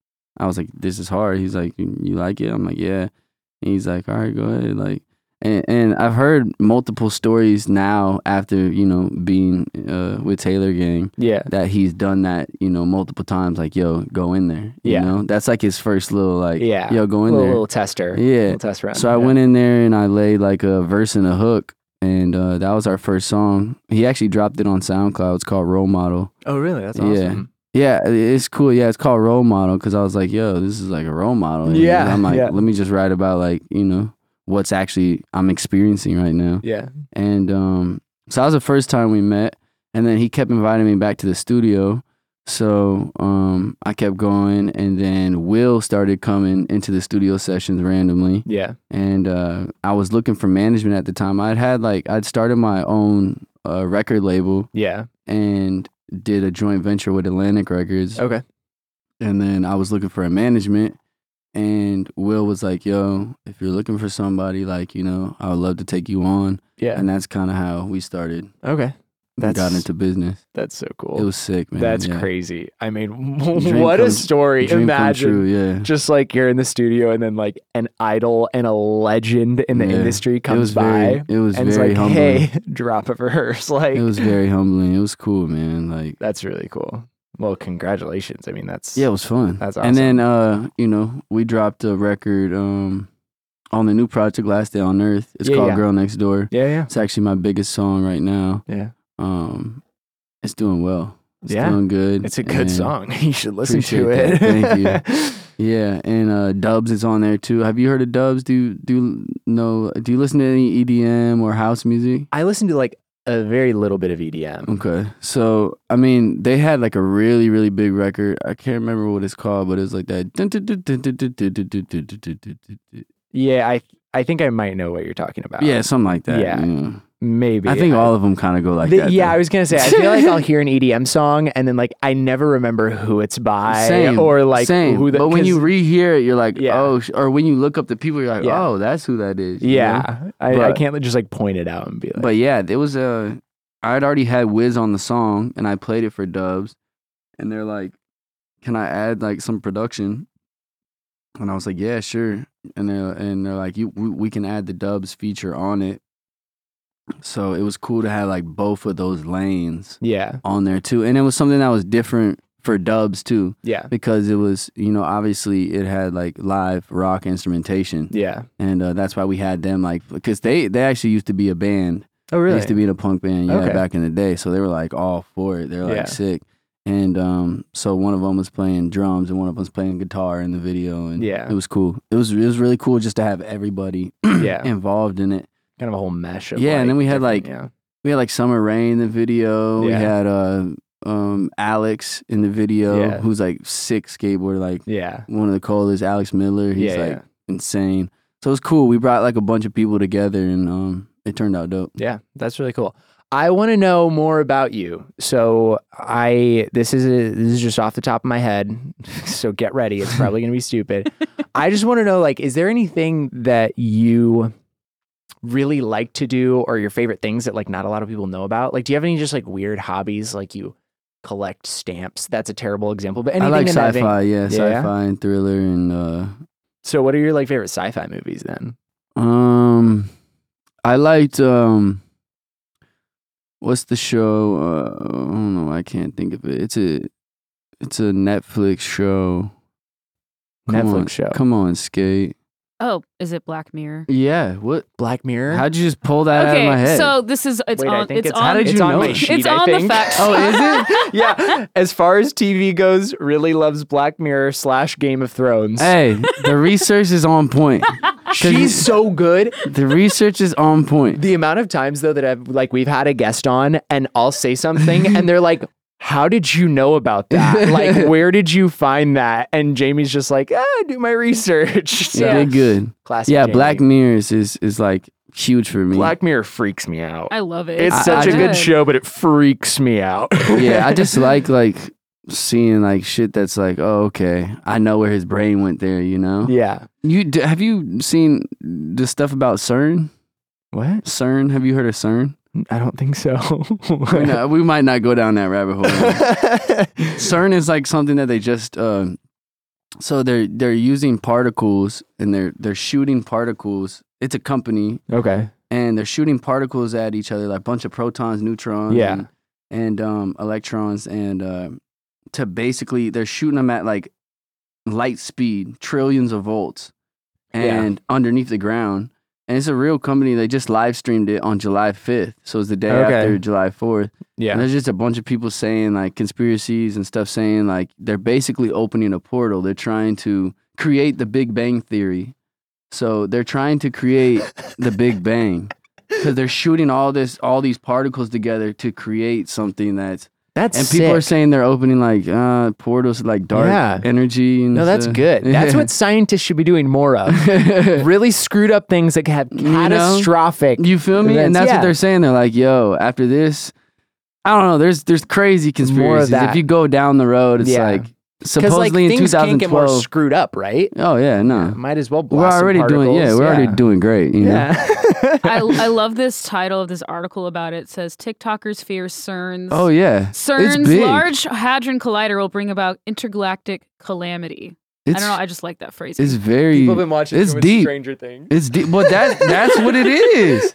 Speaker 5: I was like, this is hard. He's like, you like it? I'm like, yeah. And he's like, all right, go ahead. Like, and, and I've heard multiple stories now after, you know, being uh, with Taylor Gang,
Speaker 3: yeah.
Speaker 5: that he's done that, you know, multiple times. Like, yo, go in there. You
Speaker 3: Yeah.
Speaker 5: know, that's like his first little, like,
Speaker 3: Yeah.
Speaker 5: yo, go in
Speaker 3: little,
Speaker 5: there.
Speaker 3: little tester.
Speaker 5: Yeah.
Speaker 3: Little test run.
Speaker 5: So I
Speaker 3: yeah.
Speaker 5: went in there and I laid like a verse and a hook, and uh, that was our first song. He actually dropped it on SoundCloud. It's called Role Model.
Speaker 3: Oh, really? That's
Speaker 5: Yeah.
Speaker 3: awesome.
Speaker 5: Yeah, it's cool. Yeah, it's called Role Model because I was like, yo, this is like a role model. And
Speaker 3: Yeah,
Speaker 5: I'm like,
Speaker 3: yeah.
Speaker 5: let me just write about like, you know, what's actually I'm experiencing right now.
Speaker 3: Yeah.
Speaker 5: And um, so that was the first time we met. And then he kept inviting me back to the studio. So um, I kept going. And then Will started coming into the studio sessions randomly.
Speaker 3: Yeah.
Speaker 5: And uh, I was looking for management at the time. I'd had like, I'd started my own uh, record label
Speaker 3: Yeah.
Speaker 5: and did a joint venture with Atlantic Records.
Speaker 3: Okay.
Speaker 5: And then I was looking for a management. And Will was like, yo, if you're looking for somebody, like, you know, I would love to take you on.
Speaker 3: Yeah.
Speaker 5: And that's kind of how we started.
Speaker 3: Okay.
Speaker 5: That's,
Speaker 3: That's
Speaker 5: got into business.
Speaker 3: That's so cool.
Speaker 5: It was sick, man.
Speaker 3: That's
Speaker 5: yeah.
Speaker 3: crazy. I mean,
Speaker 5: Dream
Speaker 3: what a
Speaker 5: come-
Speaker 3: story.
Speaker 5: Dream
Speaker 3: Imagine
Speaker 5: come true, yeah.
Speaker 3: just like you're in the studio and then like an idol and a legend in the
Speaker 5: Yeah.
Speaker 3: industry
Speaker 5: It
Speaker 3: comes
Speaker 5: was
Speaker 3: by
Speaker 5: very, it was
Speaker 3: and it's
Speaker 5: very
Speaker 3: like,
Speaker 5: humbling.
Speaker 3: hey, drop a verse. Like,
Speaker 5: It was very humbling. It was cool, man. Like,
Speaker 3: that's really cool. Well, congratulations. I mean, that's
Speaker 5: yeah, it was fun.
Speaker 3: That's
Speaker 5: And then, uh, you know, we dropped a record um, on the new project, Last Day on Earth. It's
Speaker 3: Yeah,
Speaker 5: called
Speaker 3: yeah.
Speaker 5: Girl Next Door.
Speaker 3: yeah, yeah,
Speaker 5: It's actually my biggest song right now.
Speaker 3: yeah.
Speaker 5: Um, it's doing well. It's
Speaker 3: Yeah.
Speaker 5: doing good.
Speaker 3: It's a good
Speaker 5: and-
Speaker 3: song. You should listen to
Speaker 5: Appreciate
Speaker 3: it.
Speaker 5: that. Thank Yeah, and uh, Dubs is on there too. Have you heard of Dubs? Do you, do you know? Do you listen to any E D M or house music?
Speaker 3: I listened to like a very little bit of E D M.
Speaker 5: Okay, so I mean, they had like a really, really big record. I can't remember what it's called, but it's like that.
Speaker 3: Yeah, I I think I might know what you're talking about.
Speaker 5: Yeah, something like that.
Speaker 3: Yeah.
Speaker 5: you know.
Speaker 3: maybe.
Speaker 5: I think all of them kind of go like
Speaker 3: The-
Speaker 5: that.
Speaker 3: yeah,
Speaker 5: though.
Speaker 3: I was gonna say. I feel like I'll hear an E D M song and then like I never remember who it's by
Speaker 5: Same,
Speaker 3: or like
Speaker 5: same.
Speaker 3: who the.
Speaker 5: but when you
Speaker 3: 'cause-
Speaker 5: rehear it, you're like,
Speaker 3: Yeah.
Speaker 5: oh, sh- or when you look up the people, you're like,
Speaker 3: Yeah.
Speaker 5: oh, that's who that is. you know?
Speaker 3: yeah, I, I
Speaker 5: But-
Speaker 3: can't just like point it out and be like,
Speaker 5: But yeah, it was a. I'd already had Wiz on the song, and I played it for Dubs, and they're like, "Can I add like some production?" And I was like, "Yeah, sure." And they're and they're like, "You, we, we can add the Dubs feature on it." So it was cool to have like both of those lanes
Speaker 3: yeah,
Speaker 5: on there too, and it was something that was different for Dubs too,
Speaker 3: yeah,
Speaker 5: because it was, you know, obviously it had like live rock instrumentation,
Speaker 3: yeah.
Speaker 5: and uh, that's why we had them like because they they actually used to be a band.
Speaker 3: Oh
Speaker 5: They
Speaker 3: really?
Speaker 5: used to be in a punk band, yeah,
Speaker 3: Okay.
Speaker 5: back in the day. So they were like all for it. They're like
Speaker 3: Yeah.
Speaker 5: sick. And um, so one of them was playing drums and one of them was playing guitar in the video, and
Speaker 3: Yeah.
Speaker 5: it was cool. It was it was really cool just to have everybody
Speaker 3: Yeah.
Speaker 5: involved in it.
Speaker 3: Kind of a whole mesh of
Speaker 5: Yeah, and then we had,
Speaker 3: different-
Speaker 5: like,
Speaker 3: yeah,
Speaker 5: We had like Summer Rain in the video. We
Speaker 3: Yeah.
Speaker 5: had uh, um, Alex in the video,
Speaker 3: Yeah.
Speaker 5: who's like sick skateboarder, like
Speaker 3: yeah,
Speaker 5: one of the coolest. Alex Miller, he's
Speaker 3: Yeah,
Speaker 5: like
Speaker 3: yeah.
Speaker 5: insane. So it was cool. We brought like a bunch of people together, and um, it turned out dope.
Speaker 3: yeah. That's really cool. I want to know more about you. So I this is a, this is just off the top of my head. So get ready. It's probably going to be stupid. I just want to know, like, is there anything that you really like to do, or your favorite things that like not a lot of people know about? Like, do you have any just like weird hobbies? Like you collect stamps. That's a terrible example, but
Speaker 5: I
Speaker 3: anything
Speaker 5: like
Speaker 3: in that vein-
Speaker 5: sci-fi, yeah,
Speaker 3: Yeah?
Speaker 5: sci-fi and thriller, and uh,
Speaker 3: So what are your like favorite sci-fi movies then?
Speaker 5: um, I liked um, what's the show? Uh, I don't know. I can't think of it. It's a, it's a Netflix show. Come
Speaker 3: Netflix
Speaker 5: on,
Speaker 3: show.
Speaker 5: Come on, Skate.
Speaker 2: Oh, is it Black Mirror?
Speaker 5: Yeah. What?
Speaker 3: Black Mirror.
Speaker 5: How'd you just pull that out of my
Speaker 2: Okay,
Speaker 5: head?
Speaker 2: so this is it's
Speaker 3: Wait, I
Speaker 2: on.
Speaker 3: think
Speaker 2: It's
Speaker 3: it's-
Speaker 2: on.
Speaker 3: how did
Speaker 5: you
Speaker 3: it's on
Speaker 5: know
Speaker 3: my
Speaker 5: it?
Speaker 3: sheet,
Speaker 2: It's
Speaker 3: I
Speaker 2: on the
Speaker 3: think.
Speaker 2: fact sheet.
Speaker 5: Oh, is it?
Speaker 3: Yeah. As far as T V goes, really loves Black Mirror slash Game of Thrones.
Speaker 5: Hey, the research is on point.
Speaker 3: She's so good.
Speaker 5: The research is on point.
Speaker 3: The amount of times though that I've like we've had a guest on and I'll say something and they're like, how did you know about that? Like, where did you find that? And Jamie's just like, ah, do my research. So,
Speaker 5: You did good.
Speaker 3: classic
Speaker 5: Yeah,
Speaker 3: Jamie.
Speaker 5: Black Mirrors is is like huge for me.
Speaker 3: Black Mirror freaks me out.
Speaker 2: I love it.
Speaker 3: It's
Speaker 5: I-
Speaker 3: such
Speaker 5: I
Speaker 3: a good
Speaker 2: good.
Speaker 3: show, but it freaks me out.
Speaker 5: Yeah, I just like like seeing like shit that's like, oh, okay, I know where his brain went there. You know.
Speaker 3: Yeah.
Speaker 5: You d- have you seen the stuff about CERN?
Speaker 3: What?
Speaker 5: CERN? Have you heard of CERN?
Speaker 3: I don't think so.
Speaker 5: we, not, we might not go down that rabbit hole. CERN is like something that they just um, so they're they're using particles and they're they're shooting particles. It's a company
Speaker 3: Okay.
Speaker 5: and they're shooting particles at each other, like a bunch of protons, neutrons,
Speaker 3: Yeah.
Speaker 5: and, and um, electrons, and uh, to basically they're shooting them at like light speed, trillions of volts,
Speaker 3: Yeah.
Speaker 5: and underneath the ground. And it's a real company. They just live streamed it on July fifth, so it's the day
Speaker 3: Okay.
Speaker 5: after July fourth. And
Speaker 3: Yeah.
Speaker 5: there's just a bunch of people saying like conspiracies and stuff, saying like they're basically opening a portal. They're trying to create the Big Bang Theory. So they're trying to create the Big Bang because they're shooting all this, all these particles together to create something that's.
Speaker 3: That's
Speaker 5: And people are
Speaker 3: sick.
Speaker 5: saying they're opening like uh, portals, like dark
Speaker 3: Yeah.
Speaker 5: energy. And
Speaker 3: No, that's
Speaker 5: stuff.
Speaker 3: good. That's what scientists should be doing more of. Really screwed up things that have
Speaker 5: You know?
Speaker 3: catastrophic.
Speaker 5: You feel me?
Speaker 3: Events,
Speaker 5: And that's
Speaker 3: yeah.
Speaker 5: what they're saying. They're like, yo, after this, I don't know. There's there's crazy conspiracies.
Speaker 3: that.
Speaker 5: If you go down the road, it's
Speaker 3: Yeah.
Speaker 5: like
Speaker 3: Because
Speaker 5: supposedly
Speaker 3: like
Speaker 5: in
Speaker 3: things can't get more
Speaker 5: twenty twelve.
Speaker 3: screwed up, right?
Speaker 5: Oh yeah, no.
Speaker 3: Might as well
Speaker 5: We're
Speaker 3: blast some
Speaker 5: already doing yeah,
Speaker 3: particles.
Speaker 5: we're already doing great. You know?
Speaker 3: Yeah.
Speaker 2: I, I love this title of this article about it. It says TikTokers fear CERN's.
Speaker 5: Oh yeah.
Speaker 2: CERN's
Speaker 5: it's big.
Speaker 2: Large Hadron Collider will bring about intergalactic calamity.
Speaker 5: It's,
Speaker 2: I don't know. I just like that phrasing.
Speaker 5: It's very.
Speaker 3: People have been watching
Speaker 5: it's
Speaker 3: too much
Speaker 5: deep.
Speaker 3: Stranger Things.
Speaker 5: It's deep. But that that's what it is.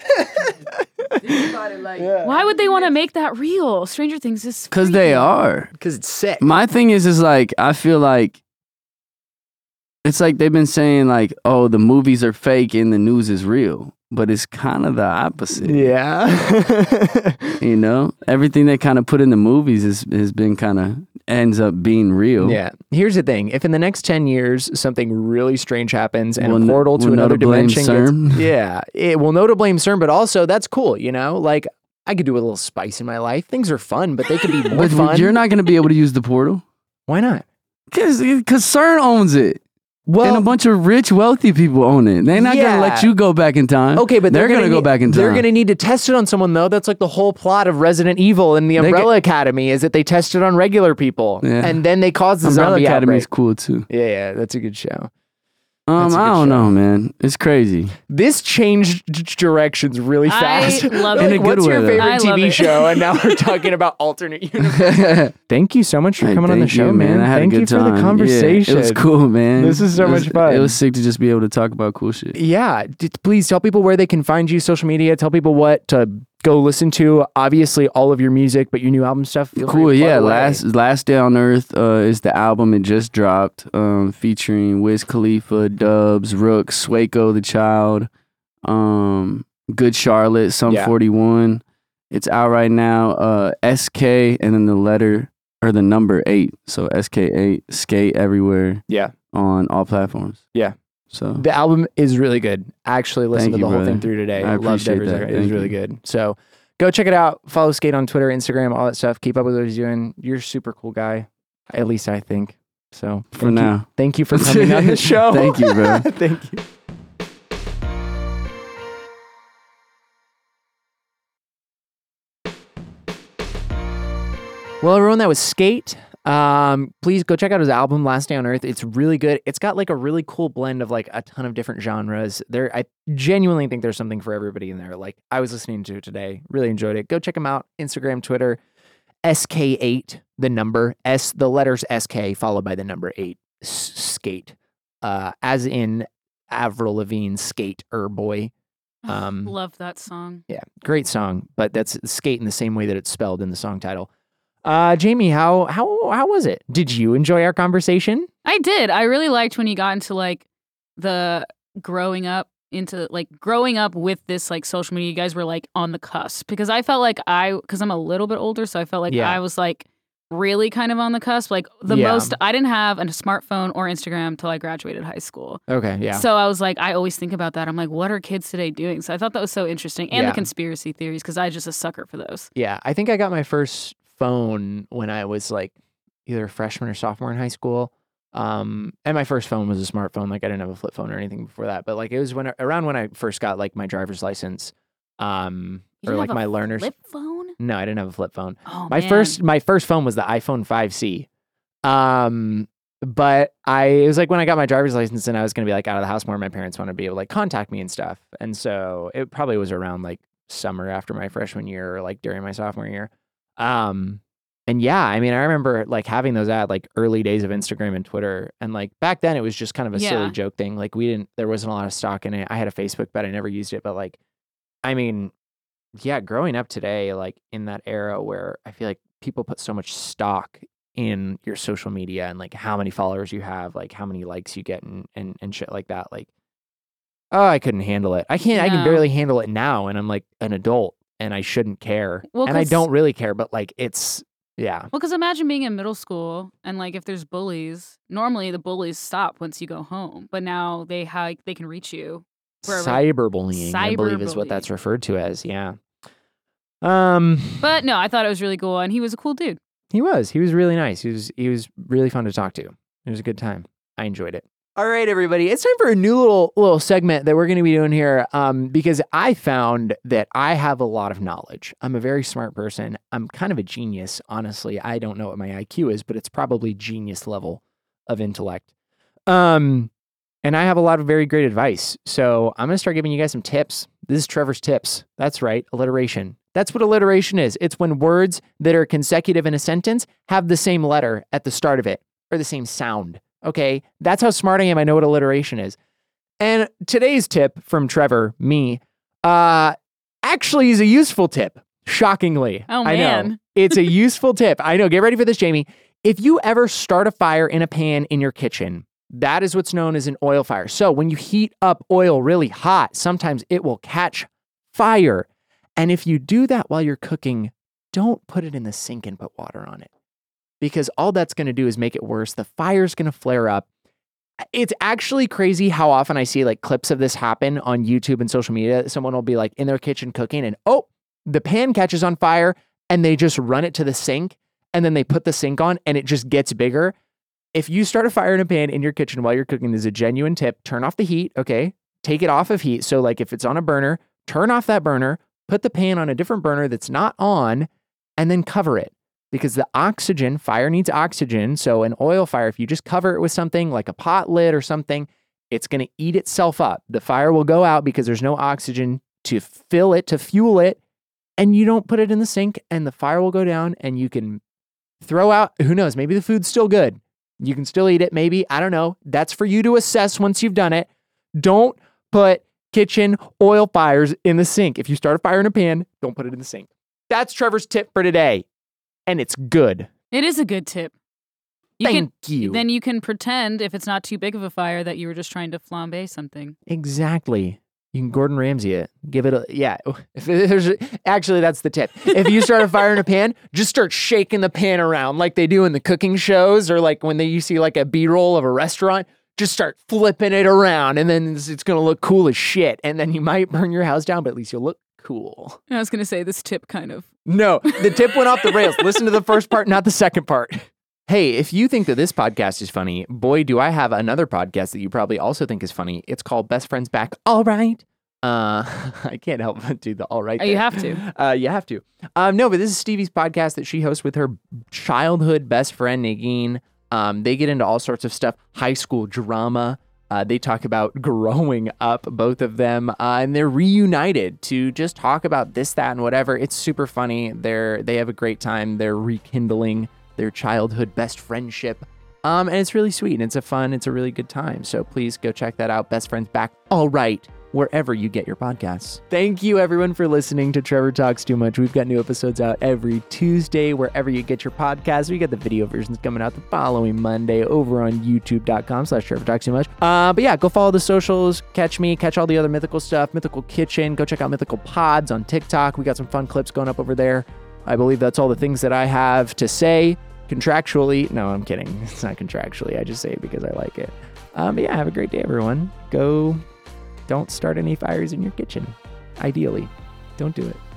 Speaker 2: Why would they want to make that real? Stranger Things is
Speaker 5: Because they
Speaker 2: freaky.
Speaker 5: are.
Speaker 3: Because it's sick.
Speaker 5: My thing is, is like I feel like it's like they've been saying like, oh, the movies are fake and the news is real, but it's kind of the opposite.
Speaker 3: Yeah.
Speaker 5: You know, everything they kind of put in the movies is has been kind of ends up being real.
Speaker 3: Yeah. Here's the thing. If in the next ten years something really strange happens and
Speaker 5: We'll
Speaker 3: a
Speaker 5: kn-
Speaker 3: portal to
Speaker 5: we'll know
Speaker 3: another
Speaker 5: to blame
Speaker 3: dimension
Speaker 5: CERN.
Speaker 3: gets, yeah, it will know to blame CERN, but also that's cool, you know? Like I could do a little spice in my life. Things are fun, but they could be more
Speaker 5: But
Speaker 3: fun.
Speaker 5: you're not going to be able to use the portal
Speaker 3: Why not?
Speaker 5: because CERN owns it.
Speaker 3: Well,
Speaker 5: And a bunch of rich, wealthy people own it. They're not
Speaker 3: Yeah.
Speaker 5: gonna let you go back in time.
Speaker 3: okay, but
Speaker 5: they're,
Speaker 3: they're,
Speaker 5: gonna, go
Speaker 3: need-
Speaker 5: back in time.
Speaker 3: They're going to need to test it on someone, though. That's like the whole plot of Resident Evil and the
Speaker 5: They
Speaker 3: Umbrella Academy is that they test it on regular people,
Speaker 5: Yeah.
Speaker 3: and then they cause the
Speaker 5: Umbrella
Speaker 3: zombie
Speaker 5: Academy
Speaker 3: outbreak.
Speaker 5: is cool too.
Speaker 3: Yeah, yeah, that's a good show.
Speaker 5: Um,
Speaker 3: That's a
Speaker 5: I
Speaker 3: good
Speaker 5: don't
Speaker 3: show.
Speaker 5: know, man. It's crazy.
Speaker 3: This changed d- directions really
Speaker 2: I
Speaker 3: fast.
Speaker 2: love
Speaker 3: Like,
Speaker 2: it.
Speaker 5: In a good
Speaker 3: what's
Speaker 5: way,
Speaker 3: your
Speaker 5: though.
Speaker 3: favorite
Speaker 2: I
Speaker 3: T
Speaker 2: love
Speaker 3: V
Speaker 2: it.
Speaker 3: show? And now we're talking about alternate universe. Thank you so much for
Speaker 5: Hey,
Speaker 3: coming on the
Speaker 5: thank
Speaker 3: show,
Speaker 5: you,
Speaker 3: man.
Speaker 5: I had
Speaker 3: Thank
Speaker 5: a good
Speaker 3: you
Speaker 5: time.
Speaker 3: for the conversation.
Speaker 5: Yeah, it was cool, man.
Speaker 3: This is so
Speaker 5: It was-
Speaker 3: much fun.
Speaker 5: It was sick to just be able to talk about cool shit.
Speaker 3: Yeah, d- please tell people where they can find you, social media. Tell people what to go listen to. Obviously, all of your music, but your new album stuff. Feel free
Speaker 5: Cool,
Speaker 3: to plug
Speaker 5: yeah.
Speaker 3: away.
Speaker 5: Last Last Day on Earth uh, is the album. It just dropped, um, featuring Wiz Khalifa, Dubs, Rook, Swaco the Child, um, Good Charlotte, Sum
Speaker 3: Yeah.
Speaker 5: forty-one. It's out right now. Uh, S K and then the letter or the number eight. So S K eight, Skate everywhere
Speaker 3: Yeah,
Speaker 5: on all platforms.
Speaker 3: Yeah.
Speaker 5: So
Speaker 3: the album is really good. I actually listened
Speaker 5: Thank
Speaker 3: to
Speaker 5: you,
Speaker 3: the whole
Speaker 5: brother.
Speaker 3: thing through today.
Speaker 5: I
Speaker 3: Loved
Speaker 5: appreciate
Speaker 3: every
Speaker 5: that.
Speaker 3: second. It was
Speaker 5: Thank
Speaker 3: really
Speaker 5: you.
Speaker 3: good. So go check it out. Follow Skate on Twitter, Instagram, all that stuff. Keep up with what he's doing. You're a super cool guy. At least I think. So
Speaker 5: for
Speaker 3: thank you-
Speaker 5: now.
Speaker 3: thank you for coming on the show.
Speaker 5: Thank you, bro.
Speaker 3: Thank you. Well, everyone, that was Skate. Um, please go check out his album, Last Day on Earth. It's really good. It's got like a really cool blend of like a ton of different genres. There, I genuinely think there's something for everybody in there. Like I was listening to it today, really enjoyed it. Go check him out. Instagram, Twitter, S K eight, the number S, the letters S K followed by the number eight. S- skate, uh, as in Avril Lavigne's "Skate" er boy. Um,
Speaker 2: Love that song.
Speaker 3: Yeah, great song, but that's skate in the same way that it's spelled in the song title. Uh, Jamie, how how how was it? Did you enjoy our conversation?
Speaker 2: I did. I really liked when you got into like the growing up into like growing up with this like social media. You guys were like on the cusp because I felt like I because I'm a little bit older, so I felt like
Speaker 3: Yeah.
Speaker 2: I was like really kind of on the cusp. Like the
Speaker 3: Yeah.
Speaker 2: most I didn't have a smartphone or Instagram till I graduated high school.
Speaker 3: Okay, yeah.
Speaker 2: So I was like, I always think about that. I'm like, what are kids today doing? So I thought that was so interesting, and
Speaker 3: Yeah.
Speaker 2: the conspiracy theories because I was just a sucker for those.
Speaker 3: Yeah, I think I got my first phone when I was like either a freshman or sophomore in high school. Um, and my first phone was a smartphone. Like I didn't have a flip phone or anything before that, but like it was when around when I first got like my driver's license, um,
Speaker 2: You
Speaker 3: or
Speaker 2: didn't
Speaker 3: like
Speaker 2: have
Speaker 3: my
Speaker 2: a
Speaker 3: learners.
Speaker 2: flip phone?
Speaker 3: No, I didn't have a flip phone.
Speaker 2: Oh,
Speaker 3: my
Speaker 2: man.
Speaker 3: first my first phone was the iPhone five C. Um, but I it was like when I got my driver's license and I was gonna be like out of the house more. My parents wanted to be able to like contact me and stuff, and so it probably was around like summer after my freshman year or like during my sophomore year. Um, and yeah, I mean, I remember like having those at like early days of Instagram and Twitter, and like back then it was just kind of a
Speaker 2: Yeah.
Speaker 3: silly joke thing. Like we didn't, there wasn't a lot of stock in it. I had a Facebook, but I never used it. But like, I mean, yeah, growing up today, like in that era where I feel like people put so much stock in your social media and like how many followers you have, like how many likes you get and and, and shit like that. Like, oh, I couldn't handle it. I can't, I can
Speaker 2: No.
Speaker 3: barely handle it now. And I'm like an adult and I shouldn't care.
Speaker 2: Well,
Speaker 3: and I
Speaker 2: 'cause-
Speaker 3: don't really care, but like it's, yeah.
Speaker 2: Well, because imagine being in middle school and like if there's bullies, normally the bullies stop once you go home, but now they ha- they can reach you. wherever.
Speaker 3: Cyberbullying, I believe is what
Speaker 2: Cyberbullying.
Speaker 3: that's referred to as. Yeah. Um,
Speaker 2: But no, I thought it was really cool, and he was a cool dude.
Speaker 3: he was, he was really nice. He was, he was really fun to talk to. It was a good time. I enjoyed it. All right, everybody. It's time for a new little little segment that we're going to be doing here um, because I found that I have a lot of knowledge. I'm a very smart person. I'm kind of a genius, honestly. I don't know what my I Q is, but it's probably genius level of intellect. Um, and I have a lot of very great advice. So I'm going to start giving you guys some tips. This is Trevor's tips. That's right, alliteration. That's what alliteration is. It's when words that are consecutive in a sentence have the same letter at the start of it or the same sound. Okay, that's how smart I am. I know what alliteration is. And today's tip from Trevor, me, uh, actually is a useful tip. Shockingly.
Speaker 2: Oh,
Speaker 3: I know.
Speaker 2: man.
Speaker 3: It's a useful tip. I know. Get ready for this, Jamie. If you ever start a fire in a pan in your kitchen, that is what's known as an oil fire. So when you heat up oil really hot, sometimes it will catch fire. And if you do that while you're cooking, don't put it in the sink and put water on it. Because all that's going to do is make it worse. The fire's going to flare up. It's actually crazy how often I see like clips of this happen on YouTube and social media. Someone will be like in their kitchen cooking and oh, the pan catches on fire and they just run it to the sink and then they put the sink on and it just gets bigger. If you start a fire in a pan in your kitchen while you're cooking, there's a genuine tip. Turn off the heat, okay? Take it off of heat. So like if it's on a burner, turn off that burner, put the pan on a different burner that's not on, and then cover it. Because the oxygen, fire needs oxygen. So an oil fire, if you just cover it with something like a pot lid or something, it's going to eat itself up. The fire will go out because there's no oxygen to fill it, to fuel it. And you don't put it in the sink and the fire will go down and you can throw out, who knows, maybe the food's still good. You can still eat it, maybe. I don't know. That's for you to assess once you've done it. Don't put kitchen oil fires in the sink. If you start a fire in a pan, don't put it in the sink. That's Trevor's tip for today. And it's good.
Speaker 2: It is a good tip. You
Speaker 3: Thank
Speaker 2: can,
Speaker 3: you.
Speaker 2: Then you can pretend, if it's not too big of a fire, that you were just trying to flambe something.
Speaker 3: Exactly. You can Gordon Ramsay it. Give it a, yeah. If there's, actually, that's the tip. If you start a fire in a pan, just start shaking the pan around like they do in the cooking shows or like when they, you see like a B-roll of a restaurant. Just start flipping it around and then it's, it's going to look cool as shit. And then you might burn your house down, but at least you'll look cool.
Speaker 2: I was going to say this tip kind of.
Speaker 3: No, the tip went off the rails. Listen to the first part, not the second part. Hey, if you think that this podcast is funny, boy, do I have another podcast that you probably also think is funny. It's called Best Friends Back. All right. Uh, I can't help but do the all right.
Speaker 2: Oh, you
Speaker 3: there.
Speaker 2: have to.
Speaker 3: Uh, you have to. Um, no, but this is Stevie's podcast that she hosts with her childhood best friend, Nagin. Um, they get into all sorts of stuff, high school drama. Uh, they talk about growing up, both of them, uh, and they're reunited to just talk about this, that, and whatever. It's super funny. They're they have a great time. They're rekindling their childhood best friendship, um, and it's really sweet. And it's a fun, it's a really good time. So please go check that out. Best Friends Back. All right, wherever you get your podcasts. Thank you, everyone, for listening to Trevor Talks Too Much. We've got new episodes out every Tuesday, wherever you get your podcasts. We got the video versions coming out the following Monday over on youtube.com slash Trevor Talks Too Much. Uh, but yeah, go follow the socials. Catch me. Catch all the other Mythical stuff. Mythical Kitchen. Go check out Mythical Pods on TikTok. We got some fun clips going up over there. I believe that's all the things that I have to say contractually. No, I'm kidding. It's not contractually. I just say it because I like it. Um, but yeah, have a great day, everyone. Go, don't start any fires in your kitchen. Ideally, don't do it.